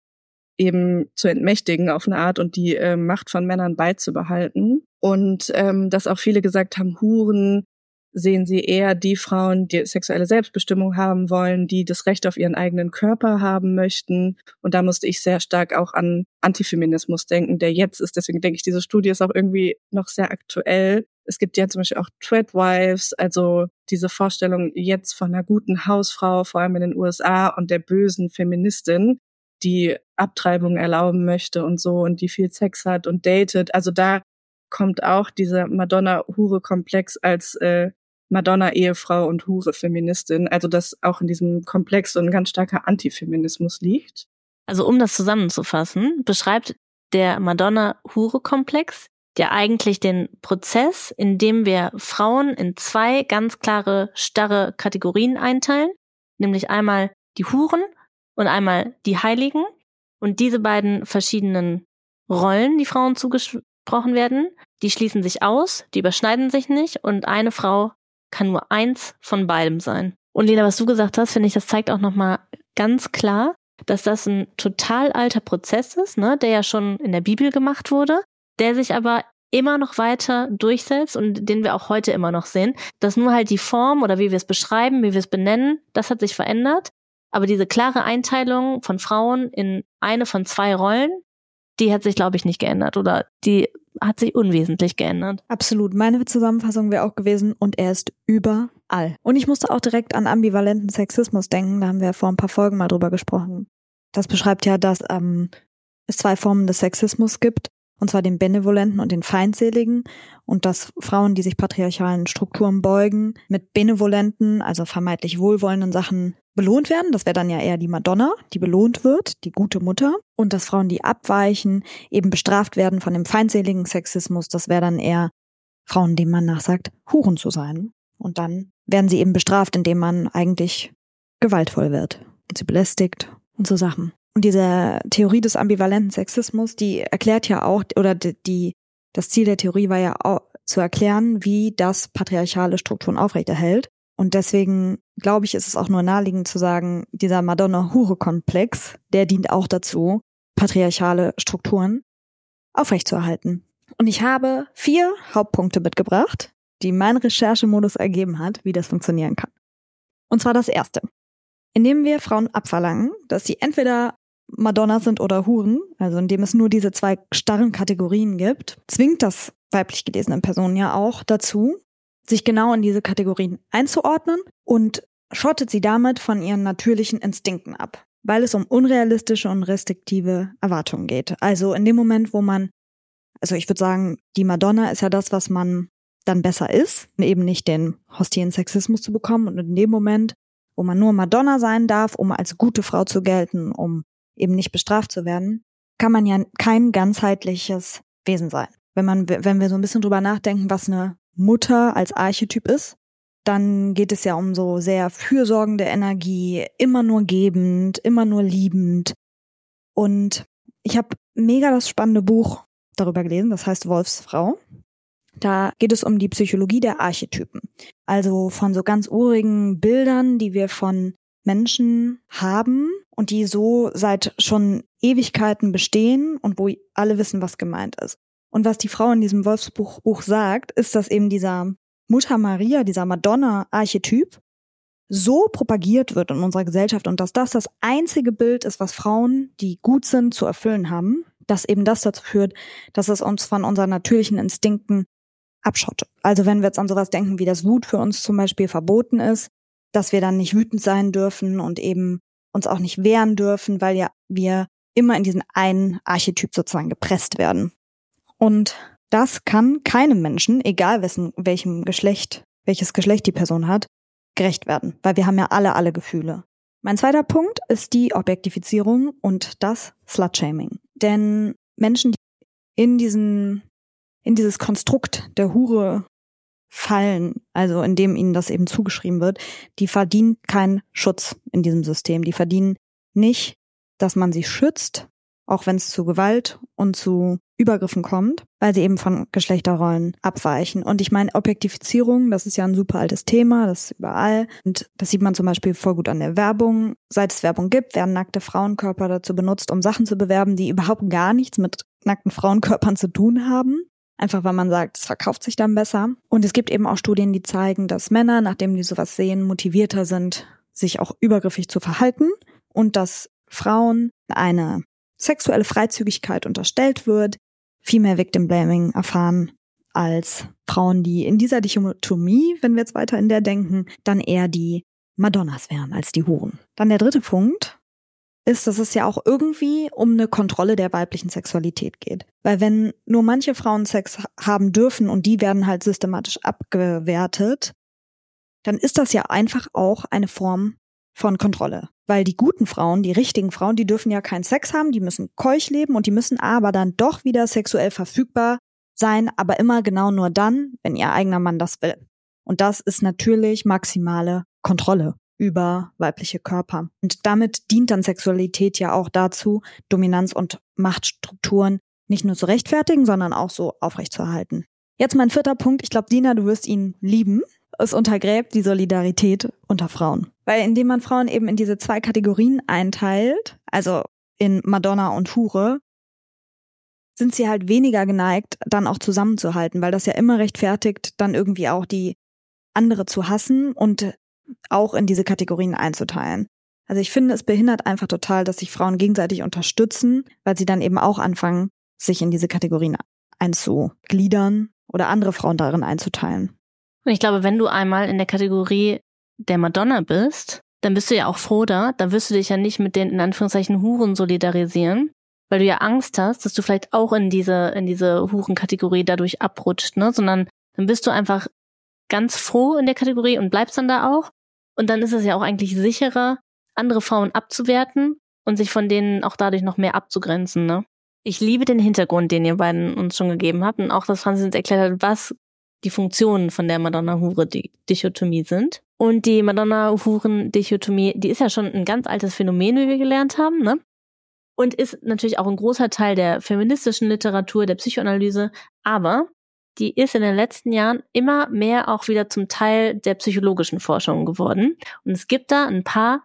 Speaker 3: eben zu entmächtigen auf eine Art und die äh, Macht von Männern beizubehalten. Und ähm, dass auch viele gesagt haben, Huren sehen sie eher die Frauen, die sexuelle Selbstbestimmung haben wollen, die das Recht auf ihren eigenen Körper haben möchten. Und da musste ich sehr stark auch an Antifeminismus denken, der jetzt ist. Deswegen denke ich, diese Studie ist auch irgendwie noch sehr aktuell. Es gibt ja zum Beispiel auch Treadwives, also diese Vorstellung jetzt von einer guten Hausfrau, vor allem in den U S A, und der bösen Feministin, die Abtreibung erlauben möchte und so und die viel Sex hat und datet. Also da kommt auch dieser Madonna-Hure-Komplex als äh, Madonna-Ehefrau und Hure-Feministin, also dass auch in diesem Komplex so ein ganz starker Antifeminismus liegt.
Speaker 2: Also um das zusammenzufassen, beschreibt der Madonna-Hure-Komplex ja eigentlich den Prozess, in dem wir Frauen in zwei ganz klare, starre Kategorien einteilen, nämlich einmal die Huren und einmal die Heiligen. Und diese beiden verschiedenen Rollen, die Frauen zugesprochen werden, die schließen sich aus, die überschneiden sich nicht und eine Frau kann nur eins von beidem sein. Und Lena, was du gesagt hast, finde ich, das zeigt auch nochmal ganz klar, dass das ein total alter Prozess ist, ne, der ja schon in der Bibel gemacht wurde, der sich aber immer noch weiter durchsetzt und den wir auch heute immer noch sehen, dass nur halt die Form oder wie wir es beschreiben, wie wir es benennen, das hat sich verändert, aber diese klare Einteilung von Frauen in eine von zwei Rollen, die hat sich, glaube ich, nicht geändert oder die hat sich unwesentlich geändert.
Speaker 1: Absolut. Meine Zusammenfassung wäre auch gewesen, und er ist überall. Und ich musste auch direkt an ambivalenten Sexismus denken, da haben wir vor ein paar Folgen mal drüber gesprochen. Das beschreibt ja, dass ähm, es zwei Formen des Sexismus gibt, und zwar den benevolenten und den feindseligen, und dass Frauen, die sich patriarchalen Strukturen beugen, mit benevolenten, also vermeintlich wohlwollenden Sachen belohnt werden. Das wäre dann ja eher die Madonna, die belohnt wird, die gute Mutter. Und dass Frauen, die abweichen, eben bestraft werden von dem feindseligen Sexismus. Das wäre dann eher Frauen, denen man nachsagt, Huren zu sein. Und dann werden sie eben bestraft, indem man eigentlich gewaltvoll wird und sie belästigt und so Sachen. Und diese Theorie des ambivalenten Sexismus, die erklärt ja auch, oder die, das Ziel der Theorie war ja auch zu erklären, wie das patriarchale Strukturen aufrechterhält. Und deswegen, glaube ich, ist es auch nur naheliegend zu sagen, dieser Madonna-Hure-Komplex, der dient auch dazu, patriarchale Strukturen aufrechtzuerhalten. Und ich habe vier Hauptpunkte mitgebracht, die mein Recherchemodus ergeben hat, wie das funktionieren kann. Und zwar das erste. Indem wir Frauen abverlangen, dass sie entweder Madonna sind oder Huren, also indem es nur diese zwei starren Kategorien gibt, zwingt das weiblich gelesene Personen ja auch dazu, sich genau in diese Kategorien einzuordnen und schottet sie damit von ihren natürlichen Instinkten ab, weil es um unrealistische und restriktive Erwartungen geht. Also in dem Moment, wo man, also ich würde sagen, die Madonna ist ja das, was man dann besser ist, eben nicht den hostilen Sexismus zu bekommen, und in dem Moment, wo man nur Madonna sein darf, um als gute Frau zu gelten, um eben nicht bestraft zu werden, kann man ja kein ganzheitliches Wesen sein. Wenn man, wenn wir so ein bisschen drüber nachdenken, was eine Mutter als Archetyp ist, dann geht es ja um so sehr fürsorgende Energie, immer nur gebend, immer nur liebend. Und ich habe mega das spannende Buch darüber gelesen, das heißt Wolfsfrau. Da geht es um die Psychologie der Archetypen. Also von so ganz urigen Bildern, die wir von Menschen haben und die so seit schon Ewigkeiten bestehen und wo alle wissen, was gemeint ist. Und was die Frau in diesem Wolfsbuch Buch sagt, ist, dass eben dieser Mutter Maria, dieser Madonna-Archetyp, so propagiert wird in unserer Gesellschaft und dass das das einzige Bild ist, was Frauen, die gut sind, zu erfüllen haben, dass eben das dazu führt, dass es uns von unseren natürlichen Instinkten abschottet. Also wenn wir jetzt an sowas denken, wie das Wut für uns zum Beispiel verboten ist, dass wir dann nicht wütend sein dürfen und eben uns auch nicht wehren dürfen, weil ja wir immer in diesen einen Archetyp sozusagen gepresst werden. Und das kann keinem Menschen, egal wessen, welchem Geschlecht, welches Geschlecht die Person hat, gerecht werden, weil wir haben ja alle, alle Gefühle. Mein zweiter Punkt ist die Objektifizierung und das Slut-Shaming. Denn Menschen, die in diesen, in dieses Konstrukt der Hure fallen, also in dem ihnen das eben zugeschrieben wird, die verdienen keinen Schutz in diesem System. Die verdienen nicht, dass man sie schützt, auch wenn es zu Gewalt und zu Übergriffen kommt, weil sie eben von Geschlechterrollen abweichen. Und ich meine, Objektifizierung, das ist ja ein super altes Thema, das ist überall. Und das sieht man zum Beispiel voll gut an der Werbung. Seit es Werbung gibt, werden nackte Frauenkörper dazu benutzt, um Sachen zu bewerben, die überhaupt gar nichts mit nackten Frauenkörpern zu tun haben. Einfach weil man sagt, es verkauft sich dann besser. Und es gibt eben auch Studien, die zeigen, dass Männer, nachdem die sowas sehen, motivierter sind, sich auch übergriffig zu verhalten. Und dass Frauen eine sexuelle Freizügigkeit unterstellt wird, viel mehr Victim Blaming erfahren als Frauen, die in dieser Dichotomie, wenn wir jetzt weiter in der denken, dann eher die Madonnas wären als die Huren. Dann der dritte Punkt ist, dass es ja auch irgendwie um eine Kontrolle der weiblichen Sexualität geht. Weil wenn nur manche Frauen Sex haben dürfen und die werden halt systematisch abgewertet, dann ist das ja einfach auch eine Form von Kontrolle. Weil die guten Frauen, die richtigen Frauen, die dürfen ja keinen Sex haben, die müssen keusch leben und die müssen aber dann doch wieder sexuell verfügbar sein, aber immer genau nur dann, wenn ihr eigener Mann das will. Und das ist natürlich maximale Kontrolle über weibliche Körper. Und damit dient dann Sexualität ja auch dazu, Dominanz- und Machtstrukturen nicht nur zu rechtfertigen, sondern auch so aufrechtzuerhalten. Jetzt mein vierter Punkt. Ich glaube, Dina, du wirst ihn lieben. Es untergräbt die Solidarität unter Frauen. Weil indem man Frauen eben in diese zwei Kategorien einteilt, also in Madonna und Hure, sind sie halt weniger geneigt, dann auch zusammenzuhalten, weil das ja immer rechtfertigt, dann irgendwie auch die andere zu hassen und auch in diese Kategorien einzuteilen. Also ich finde, es behindert einfach total, dass sich Frauen gegenseitig unterstützen, weil sie dann eben auch anfangen, sich in diese Kategorien einzugliedern oder andere Frauen darin einzuteilen.
Speaker 2: Und ich glaube, wenn du einmal in der Kategorie der Madonna bist, dann bist du ja auch froh da, dann wirst du dich ja nicht mit den in Anführungszeichen Huren solidarisieren, weil du ja Angst hast, dass du vielleicht auch in diese in diese Hurenkategorie dadurch abrutscht, ne? Sondern dann bist du einfach ganz froh in der Kategorie und bleibst dann da auch. Und dann ist es ja auch eigentlich sicherer, andere Frauen abzuwerten und sich von denen auch dadurch noch mehr abzugrenzen, ne? Ich liebe den Hintergrund, den ihr beiden uns schon gegeben habt und auch, dass Franzi uns erklärt hat, was die Funktionen von der Madonna-Hure-Dichotomie sind. Und die Madonna-Huren-Dichotomie, die ist ja schon ein ganz altes Phänomen, wie wir gelernt haben, ne? Und ist natürlich auch ein großer Teil der feministischen Literatur, der Psychoanalyse, aber die ist in den letzten Jahren immer mehr auch wieder zum Teil der psychologischen Forschung geworden. Und es gibt da ein paar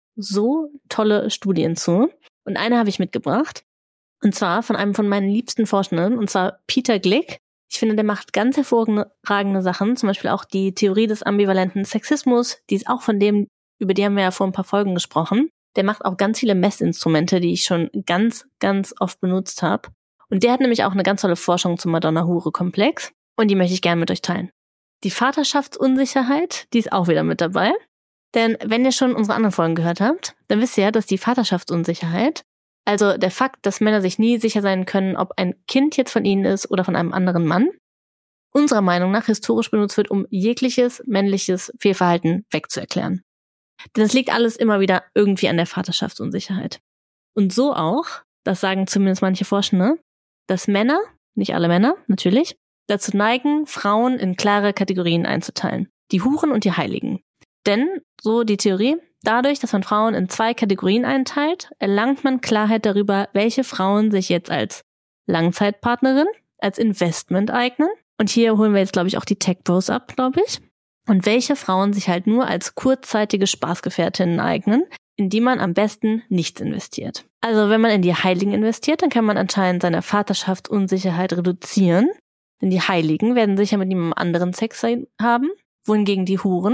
Speaker 2: so tolle Studien zu. Und eine habe ich mitgebracht. Und zwar von einem von meinen liebsten Forschenden, und zwar Peter Glick. Ich finde, der macht ganz hervorragende Sachen, zum Beispiel auch die Theorie des ambivalenten Sexismus, die ist auch von dem, über die haben wir ja vor ein paar Folgen gesprochen. Der macht auch ganz viele Messinstrumente, die ich schon ganz, ganz oft benutzt habe. Und der hat nämlich auch eine ganz tolle Forschung zum Madonna-Hure-Komplex und die möchte ich gerne mit euch teilen. Die Vaterschaftsunsicherheit, die ist auch wieder mit dabei. Denn wenn ihr schon unsere anderen Folgen gehört habt, dann wisst ihr ja, dass die Vaterschaftsunsicherheit, also der Fakt, dass Männer sich nie sicher sein können, ob ein Kind jetzt von ihnen ist oder von einem anderen Mann, unserer Meinung nach historisch benutzt wird, um jegliches männliches Fehlverhalten wegzuerklären. Denn es liegt alles immer wieder irgendwie an der Vaterschaftsunsicherheit. Und so auch, das sagen zumindest manche Forschende, dass Männer, nicht alle Männer, natürlich, dazu neigen, Frauen in klare Kategorien einzuteilen. Die Huren und die Heiligen. Denn, so die Theorie, dadurch, dass man Frauen in zwei Kategorien einteilt, erlangt man Klarheit darüber, welche Frauen sich jetzt als Langzeitpartnerin, als Investment eignen. Und hier holen wir jetzt, glaube ich, auch die Tech-Bros ab, glaube ich. Und welche Frauen sich halt nur als kurzzeitige Spaßgefährtinnen eignen, in die man am besten nichts investiert. Also wenn man in die Heiligen investiert, dann kann man anscheinend seine Vaterschaftsunsicherheit reduzieren. Denn die Heiligen werden sicher mit niemandem anderen Sex haben, wohingegen die Huren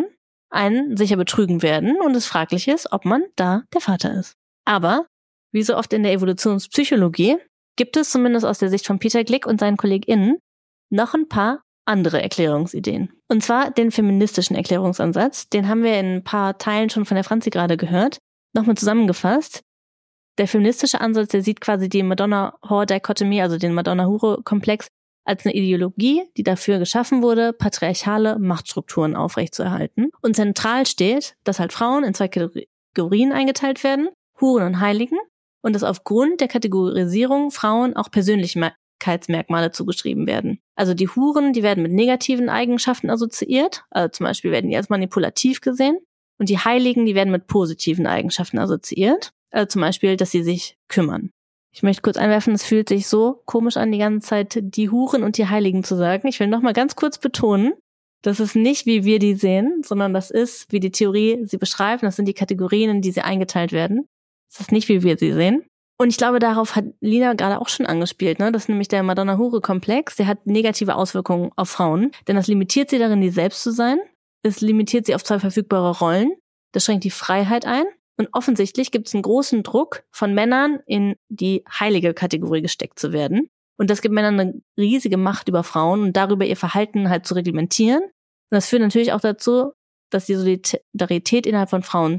Speaker 2: einen sicher betrügen werden und es fraglich ist, ob man da der Vater ist. Aber, wie so oft in der Evolutionspsychologie, gibt es zumindest aus der Sicht von Peter Glick und seinen KollegInnen noch ein paar andere Erklärungsideen. Und zwar den feministischen Erklärungsansatz, den haben wir in ein paar Teilen schon von der Franzi gerade gehört. Nochmal zusammengefasst, der feministische Ansatz, der sieht quasi die Madonna-Whore-Dichotomie, also den Madonna-Hure-Komplex, als eine Ideologie, die dafür geschaffen wurde, patriarchale Machtstrukturen aufrechtzuerhalten. Und zentral steht, dass halt Frauen in zwei Kategorien eingeteilt werden, Huren und Heiligen, und dass aufgrund der Kategorisierung Frauen auch Persönlichkeitsmerkmale zugeschrieben werden. Also die Huren, die werden mit negativen Eigenschaften assoziiert, also zum Beispiel werden die als manipulativ gesehen, und die Heiligen, die werden mit positiven Eigenschaften assoziiert, also zum Beispiel, dass sie sich kümmern. Ich möchte kurz einwerfen, es fühlt sich so komisch an, die ganze Zeit die Huren und die Heiligen zu sagen. Ich will noch mal ganz kurz betonen, das ist nicht, wie wir die sehen, sondern das ist, wie die Theorie sie beschreibt. Das sind die Kategorien, in die sie eingeteilt werden. Das ist nicht, wie wir sie sehen. Und ich glaube, darauf hat Lina gerade auch schon angespielt, ne? Das ist nämlich der Madonna-Hure-Komplex. Der hat negative Auswirkungen auf Frauen, denn das limitiert sie darin, die selbst zu sein. Es limitiert sie auf zwei verfügbare Rollen. Das schränkt die Freiheit ein. Und offensichtlich gibt es einen großen Druck von Männern, in die heilige Kategorie gesteckt zu werden. Und das gibt Männern eine riesige Macht über Frauen und darüber ihr Verhalten halt zu reglementieren. Und das führt natürlich auch dazu, dass die Solidarität innerhalb von Frauen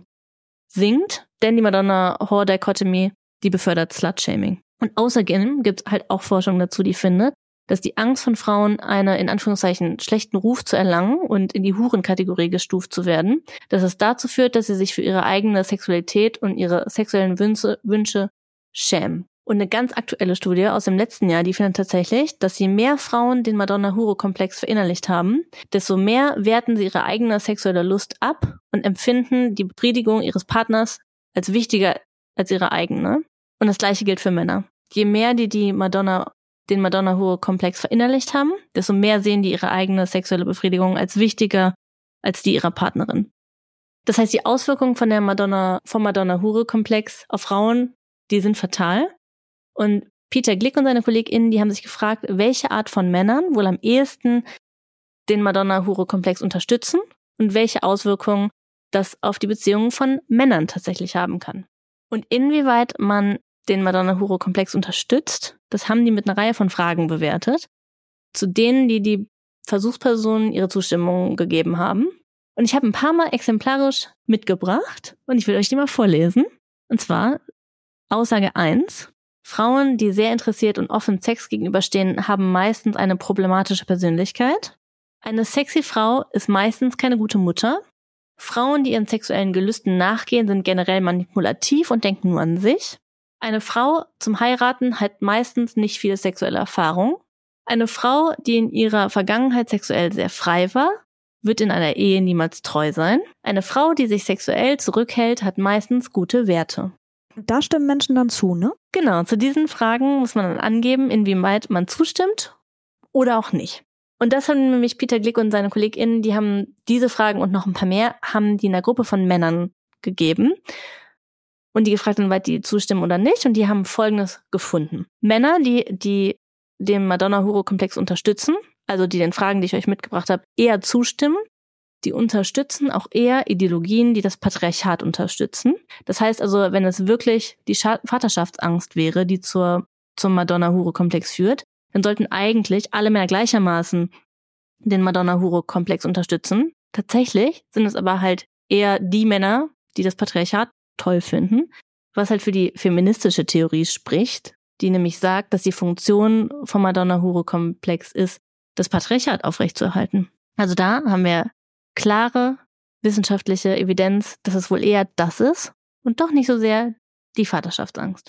Speaker 2: sinkt, denn die Madonna-Whore-Dichotomie, die befördert Slut-Shaming. Und außerdem gibt es halt auch Forschung dazu, die findet, dass die Angst von Frauen, einen in Anführungszeichen schlechten Ruf zu erlangen und in die Hurenkategorie gestuft zu werden, dass es dazu führt, dass sie sich für ihre eigene Sexualität und ihre sexuellen Wünsche, Wünsche schämen. Und eine ganz aktuelle Studie aus dem letzten Jahr, die findet tatsächlich, dass je mehr Frauen den Madonna-Hure-Komplex verinnerlicht haben, desto mehr werten sie ihre eigene sexuelle Lust ab und empfinden die Befriedigung ihres Partners als wichtiger als ihre eigene. Und das Gleiche gilt für Männer. Je mehr die die Madonna den Madonna-Hure-Komplex verinnerlicht haben, desto mehr sehen die ihre eigene sexuelle Befriedigung als wichtiger als die ihrer Partnerin. Das heißt, die Auswirkungen von der Madonna, vom Madonna-Hure-Komplex auf Frauen, die sind fatal. Und Peter Glick und seine KollegInnen, die haben sich gefragt, welche Art von Männern wohl am ehesten den Madonna-Hure-Komplex unterstützen und welche Auswirkungen das auf die Beziehungen von Männern tatsächlich haben kann. Und inwieweit man den Madonna-Hure-Komplex unterstützt, das haben die mit einer Reihe von Fragen bewertet, zu denen die die Versuchspersonen ihre Zustimmung gegeben haben. Und ich habe ein paar Mal exemplarisch mitgebracht und ich will euch die mal vorlesen. Und zwar Aussage eins. Frauen, die sehr interessiert und offen Sex gegenüberstehen, haben meistens eine problematische Persönlichkeit. Eine sexy Frau ist meistens keine gute Mutter. Frauen, die ihren sexuellen Gelüsten nachgehen, sind generell manipulativ und denken nur an sich. Eine Frau zum Heiraten hat meistens nicht viel sexuelle Erfahrung. Eine Frau, die in ihrer Vergangenheit sexuell sehr frei war, wird in einer Ehe niemals treu sein. Eine Frau, die sich sexuell zurückhält, hat meistens gute Werte.
Speaker 1: Da stimmen Menschen dann zu, ne?
Speaker 2: Genau, zu diesen Fragen muss man dann angeben, inwieweit man zustimmt oder auch nicht. Und das haben nämlich Peter Glick und seine KollegInnen, die haben diese Fragen und noch ein paar mehr, haben die einer Gruppe von Männern gegeben. Und die gefragt, inwieweit die zustimmen oder nicht. Und die haben Folgendes gefunden. Männer, die, die den Madonna-Hure-Komplex unterstützen, also die den Fragen, die ich euch mitgebracht habe, eher zustimmen, die unterstützen auch eher Ideologien, die das Patriarchat unterstützen. Das heißt also, wenn es wirklich die Scha- Vaterschaftsangst wäre, die zur, zum Madonna-Hure-Komplex führt, dann sollten eigentlich alle Männer gleichermaßen den Madonna-Hure-Komplex unterstützen. Tatsächlich sind es aber halt eher die Männer, die das Patriarchat toll finden, was halt für die feministische Theorie spricht, die nämlich sagt, dass die Funktion vom Madonna-Hure-Komplex ist, das Patriarchat aufrechtzuerhalten. Also da haben wir klare wissenschaftliche Evidenz, dass es wohl eher das ist und doch nicht so sehr die Vaterschaftsangst.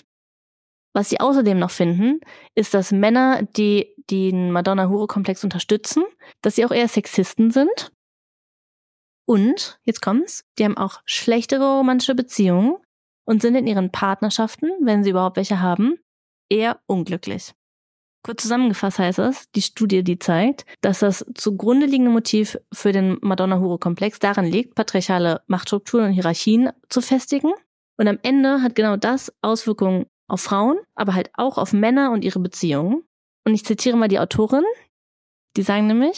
Speaker 2: Was sie außerdem noch finden, ist, dass Männer, die den Madonna-Hure-Komplex unterstützen, dass sie auch eher Sexisten sind. Und, jetzt kommt's, die haben auch schlechtere romantische Beziehungen und sind in ihren Partnerschaften, wenn sie überhaupt welche haben, eher unglücklich. Kurz zusammengefasst heißt es, die Studie, die zeigt, dass das zugrunde liegende Motiv für den Madonna-Hure-Komplex darin liegt, patriarchale Machtstrukturen und Hierarchien zu festigen. Und am Ende hat genau das Auswirkungen auf Frauen, aber halt auch auf Männer und ihre Beziehungen. Und ich zitiere mal die Autorin, die sagen nämlich,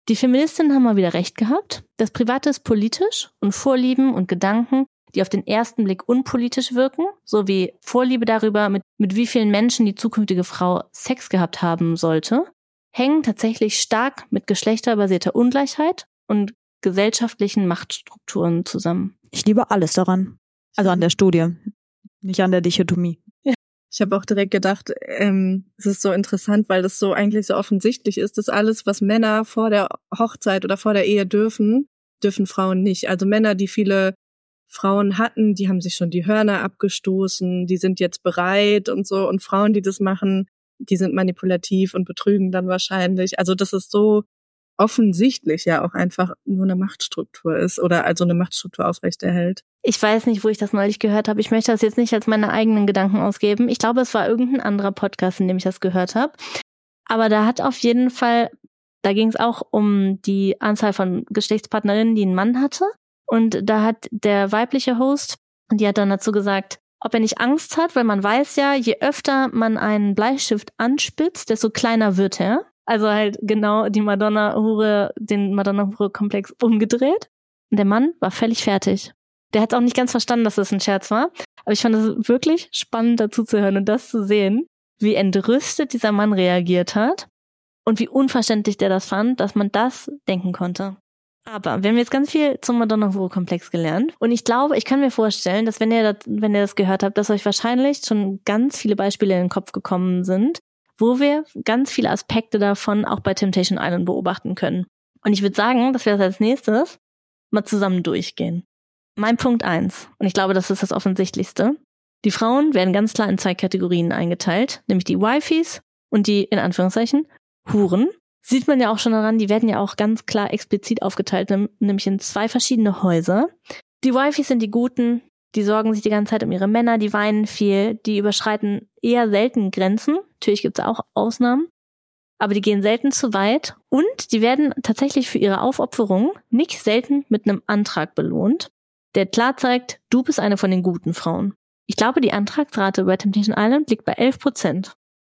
Speaker 2: Die Feministinnen haben mal wieder recht gehabt. Das Private ist politisch und Vorlieben und Gedanken, die auf den ersten Blick unpolitisch wirken, sowie Vorliebe darüber, mit, mit wie vielen Menschen die zukünftige Frau Sex gehabt haben sollte, hängen tatsächlich stark mit geschlechterbasierter Ungleichheit und gesellschaftlichen Machtstrukturen zusammen.
Speaker 1: Ich liebe alles daran. Also an der Studie, nicht an der Dichotomie.
Speaker 3: Ich habe auch direkt gedacht, ähm, es ist so interessant, weil das so eigentlich so offensichtlich ist, dass alles, was Männer vor der Hochzeit oder vor der Ehe dürfen, dürfen Frauen nicht. Also Männer, die viele Frauen hatten, die haben sich schon die Hörner abgestoßen, die sind jetzt bereit und so. Und Frauen, die das machen, die sind manipulativ und betrügen dann wahrscheinlich. Also das ist so offensichtlich ja auch einfach nur eine Machtstruktur ist oder also eine Machtstruktur aufrechterhält.
Speaker 2: Ich weiß nicht, wo ich das neulich gehört habe. Ich möchte das jetzt nicht als meine eigenen Gedanken ausgeben. Ich glaube, es war irgendein anderer Podcast, in dem ich das gehört habe. Aber da hat auf jeden Fall, da ging es auch um die Anzahl von Geschlechtspartnerinnen, die ein Mann hatte. Und da hat der weibliche Host, die hat dann dazu gesagt, ob er nicht Angst hat, weil man weiß ja, je öfter man einen Bleistift anspitzt, desto kleiner wird er. Also halt genau die Madonna-Hure, den Madonna-Hure-Komplex umgedreht. Und der Mann war völlig fertig. Der hat auch nicht ganz verstanden, dass das ein Scherz war. Aber ich fand es wirklich spannend, dazu zu hören und das zu sehen, wie entrüstet dieser Mann reagiert hat und wie unverständlich der das fand, dass man das denken konnte. Aber wir haben jetzt ganz viel zum Madonna-Hure-Komplex gelernt. Und ich glaube, ich kann mir vorstellen, dass wenn ihr das, wenn ihr das gehört habt, dass euch wahrscheinlich schon ganz viele Beispiele in den Kopf gekommen sind, wo wir ganz viele Aspekte davon auch bei Temptation Island beobachten können. Und ich würde sagen, dass wir das als nächstes mal zusammen durchgehen. Mein Punkt eins, und ich glaube, das ist das Offensichtlichste. Die Frauen werden ganz klar in zwei Kategorien eingeteilt, nämlich die Wifis und die, in Anführungszeichen, Huren. Sieht man ja auch schon daran, die werden ja auch ganz klar explizit aufgeteilt, nämlich in zwei verschiedene Häuser. Die Wifis sind die Guten, die sorgen sich die ganze Zeit um ihre Männer, die weinen viel, die überschreiten eher selten Grenzen. Natürlich gibt es auch Ausnahmen, aber die gehen selten zu weit und die werden tatsächlich für ihre Aufopferung nicht selten mit einem Antrag belohnt, der klar zeigt, du bist eine von den guten Frauen. Ich glaube, die Antragsrate bei Temptation Island liegt bei elf Prozent.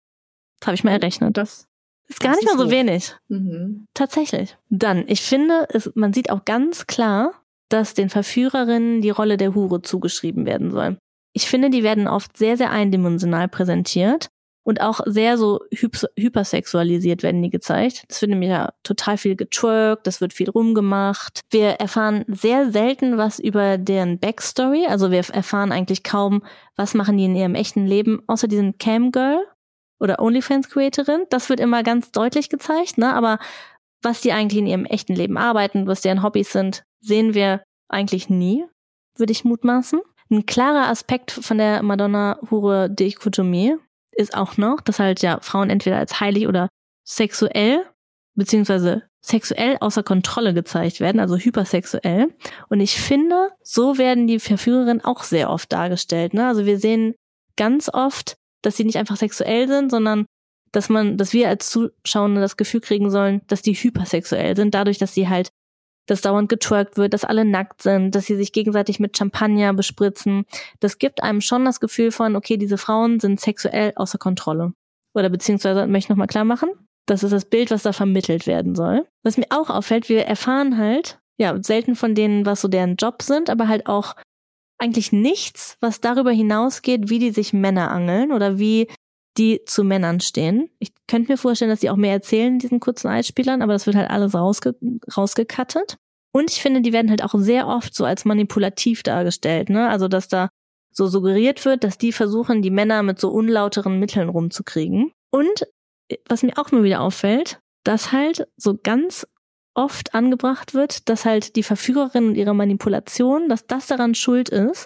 Speaker 2: Das habe ich mal errechnet. Das ist gar nicht mal so wenig. Mhm. Tatsächlich. Dann, ich finde, es, man sieht auch ganz klar, dass den Verführerinnen die Rolle der Hure zugeschrieben werden soll. Ich finde, die werden oft sehr, sehr eindimensional präsentiert und auch sehr so hyp- hypersexualisiert werden die gezeigt. Das wird nämlich ja total viel getwerkt, das wird viel rumgemacht. Wir erfahren sehr selten was über deren Backstory, also wir erfahren eigentlich kaum, was machen die in ihrem echten Leben, außer diesen Camgirl oder OnlyFans-Creatorin. Das wird immer ganz deutlich gezeigt, ne? Aber was die eigentlich in ihrem echten Leben arbeiten, was deren Hobbys sind, sehen wir eigentlich nie, würde ich mutmaßen. Ein klarer Aspekt von der Madonna-Hure-Dichotomie ist auch noch, dass halt ja Frauen entweder als heilig oder sexuell, beziehungsweise sexuell außer Kontrolle gezeigt werden, also hypersexuell. Und ich finde, so werden die Verführerinnen auch sehr oft dargestellt, ne? Also wir sehen ganz oft, dass sie nicht einfach sexuell sind, sondern dass man, dass wir als Zuschauende das Gefühl kriegen sollen, dass die hypersexuell sind, dadurch, dass sie halt, dass dauernd getwerkt wird, dass alle nackt sind, dass sie sich gegenseitig mit Champagner bespritzen. Das gibt einem schon das Gefühl von, okay, diese Frauen sind sexuell außer Kontrolle. Oder beziehungsweise, möchte ich nochmal klar machen, das ist das Bild, was da vermittelt werden soll. Was mir auch auffällt, wir erfahren halt, ja, selten von denen, was so deren Jobs sind, aber halt auch eigentlich nichts, was darüber hinausgeht, wie die sich Männer angeln oder wie die zu Männern stehen. Ich könnte mir vorstellen, dass die auch mehr erzählen in diesen kurzen Einspielern, aber das wird halt alles rausge- rausgekattet. Und ich finde, die werden halt auch sehr oft so als manipulativ dargestellt, ne? Also, dass da so suggeriert wird, dass die versuchen, die Männer mit so unlauteren Mitteln rumzukriegen. Und was mir auch nur wieder auffällt, dass halt so ganz oft angebracht wird, dass halt die Verführerin und ihre Manipulation, dass das daran schuld ist,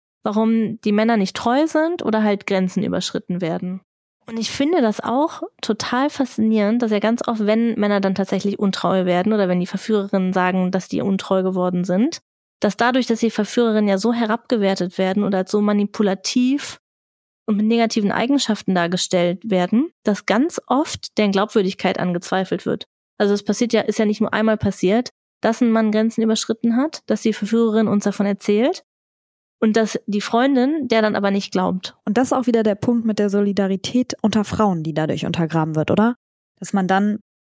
Speaker 2: warum die Männer nicht treu sind oder halt Grenzen überschritten werden. Und ich finde das auch total faszinierend, dass ja ganz oft, wenn Männer dann tatsächlich untreu werden oder wenn die Verführerinnen sagen, dass die untreu geworden sind, dass dadurch, dass die Verführerinnen ja so herabgewertet werden oder als so manipulativ und mit negativen Eigenschaften dargestellt werden, dass ganz oft deren Glaubwürdigkeit angezweifelt wird. Also es passiert ja, ist ja nicht nur einmal passiert, dass ein Mann Grenzen überschritten hat, dass die Verführerin uns davon erzählt und dass die Freundin der dann aber nicht glaubt.
Speaker 1: Und das ist auch wieder der Punkt mit der Solidarität unter Frauen, die dadurch untergraben wird, oder? Dass man dann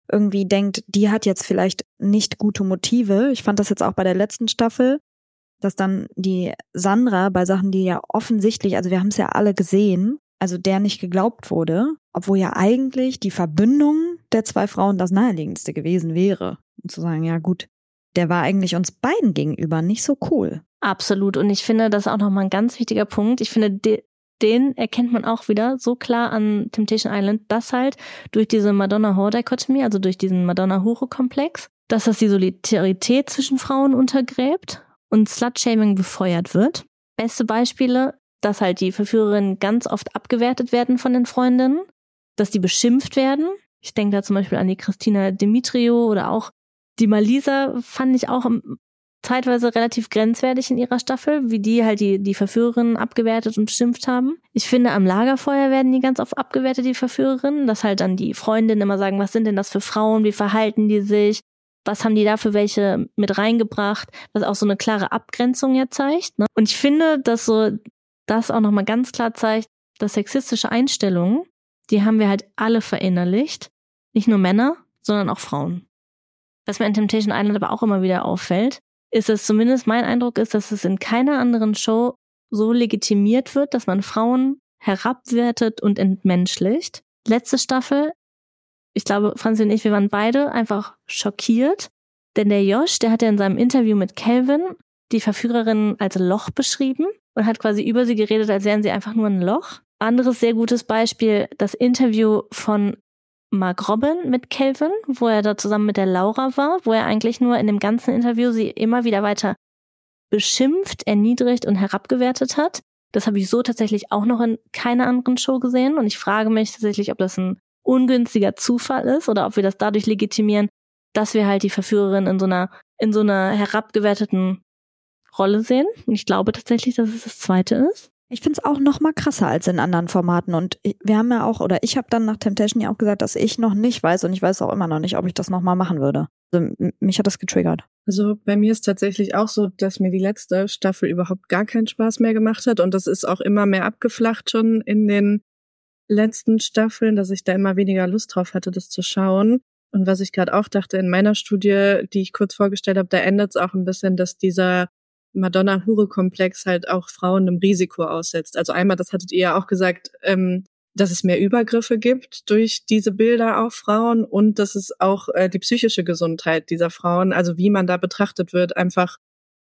Speaker 1: irgendwie denkt, die hat jetzt vielleicht nicht gute Motive. Ich fand das jetzt auch bei der letzten Staffel, dass dann die Sandra bei Sachen, die ja offensichtlich, also wir haben es ja alle gesehen, also der nicht geglaubt wurde, obwohl ja eigentlich die Verbindung der zwei Frauen das Naheliegendste gewesen wäre. Und zu sagen, ja gut, der war eigentlich uns beiden gegenüber nicht so cool.
Speaker 2: Absolut. Und ich finde, das ist auch nochmal ein ganz wichtiger Punkt. Ich finde, de- den erkennt man auch wieder so klar an Temptation Island, dass halt durch diese Madonna-Whore-Dichotomie, also durch diesen Madonna-Hure-Komplex, dass das die Solidarität zwischen Frauen untergräbt und Slut-Shaming befeuert wird. Beste Beispiele, dass halt die Verführerinnen ganz oft abgewertet werden von den Freundinnen, dass die beschimpft werden. Ich denke da zum Beispiel an die Christina Demetrio oder auch die Malisa, fand ich auch zeitweise relativ grenzwertig in ihrer Staffel, wie die halt die, die Verführerinnen abgewertet und beschimpft haben. Ich finde, am Lagerfeuer werden die ganz oft abgewertet, die Verführerinnen, dass halt dann die Freundinnen immer sagen, was sind denn das für Frauen, wie verhalten die sich, was haben die da für welche mit reingebracht, was auch so eine klare Abgrenzung ja zeigt. Ne? Und ich finde, dass so das auch nochmal ganz klar zeigt, dass sexistische Einstellungen, die haben wir halt alle verinnerlicht. Nicht nur Männer, sondern auch Frauen. Was mir in Temptation Island aber auch immer wieder auffällt, ist es zumindest mein Eindruck ist, dass es in keiner anderen Show so legitimiert wird, dass man Frauen herabwertet und entmenschlicht. Letzte Staffel, ich glaube, Franzi und ich, wir waren beide einfach schockiert, denn der Josh, der hat ja in seinem Interview mit Calvin die Verführerin als Loch beschrieben und hat quasi über sie geredet, als wären sie einfach nur ein Loch. Anderes sehr gutes Beispiel, das Interview von Mark Robin mit Calvin, wo er da zusammen mit der Laura war, wo er eigentlich nur in dem ganzen Interview sie immer wieder weiter beschimpft, erniedrigt und herabgewertet hat. Das habe ich so tatsächlich auch noch in keiner anderen Show gesehen und ich frage mich tatsächlich, ob das ein ungünstiger Zufall ist oder ob wir das dadurch legitimieren, dass wir halt die Verführerin in so einer in so einer herabgewerteten Rolle sehen. Und ich glaube tatsächlich, dass es das Zweite ist.
Speaker 1: Ich finde es auch noch mal krasser als in anderen Formaten und wir haben ja auch, oder ich habe dann nach Temptation ja auch gesagt, dass ich noch nicht weiß und ich weiß auch immer noch nicht, ob ich das noch mal machen würde. Also, mich hat das getriggert.
Speaker 3: Also bei mir ist tatsächlich auch so, dass mir die letzte Staffel überhaupt gar keinen Spaß mehr gemacht hat und das ist auch immer mehr abgeflacht schon in den letzten Staffeln, dass ich da immer weniger Lust drauf hatte, das zu schauen. Und was ich gerade auch dachte, in meiner Studie, die ich kurz vorgestellt habe, da endet es auch ein bisschen, dass dieser Madonna-Hure-Komplex halt auch Frauen einem Risiko aussetzt. Also einmal, das hattet ihr ja auch gesagt, ähm, dass es mehr Übergriffe gibt durch diese Bilder auf Frauen und dass es auch äh, die psychische Gesundheit dieser Frauen, also wie man da betrachtet wird, einfach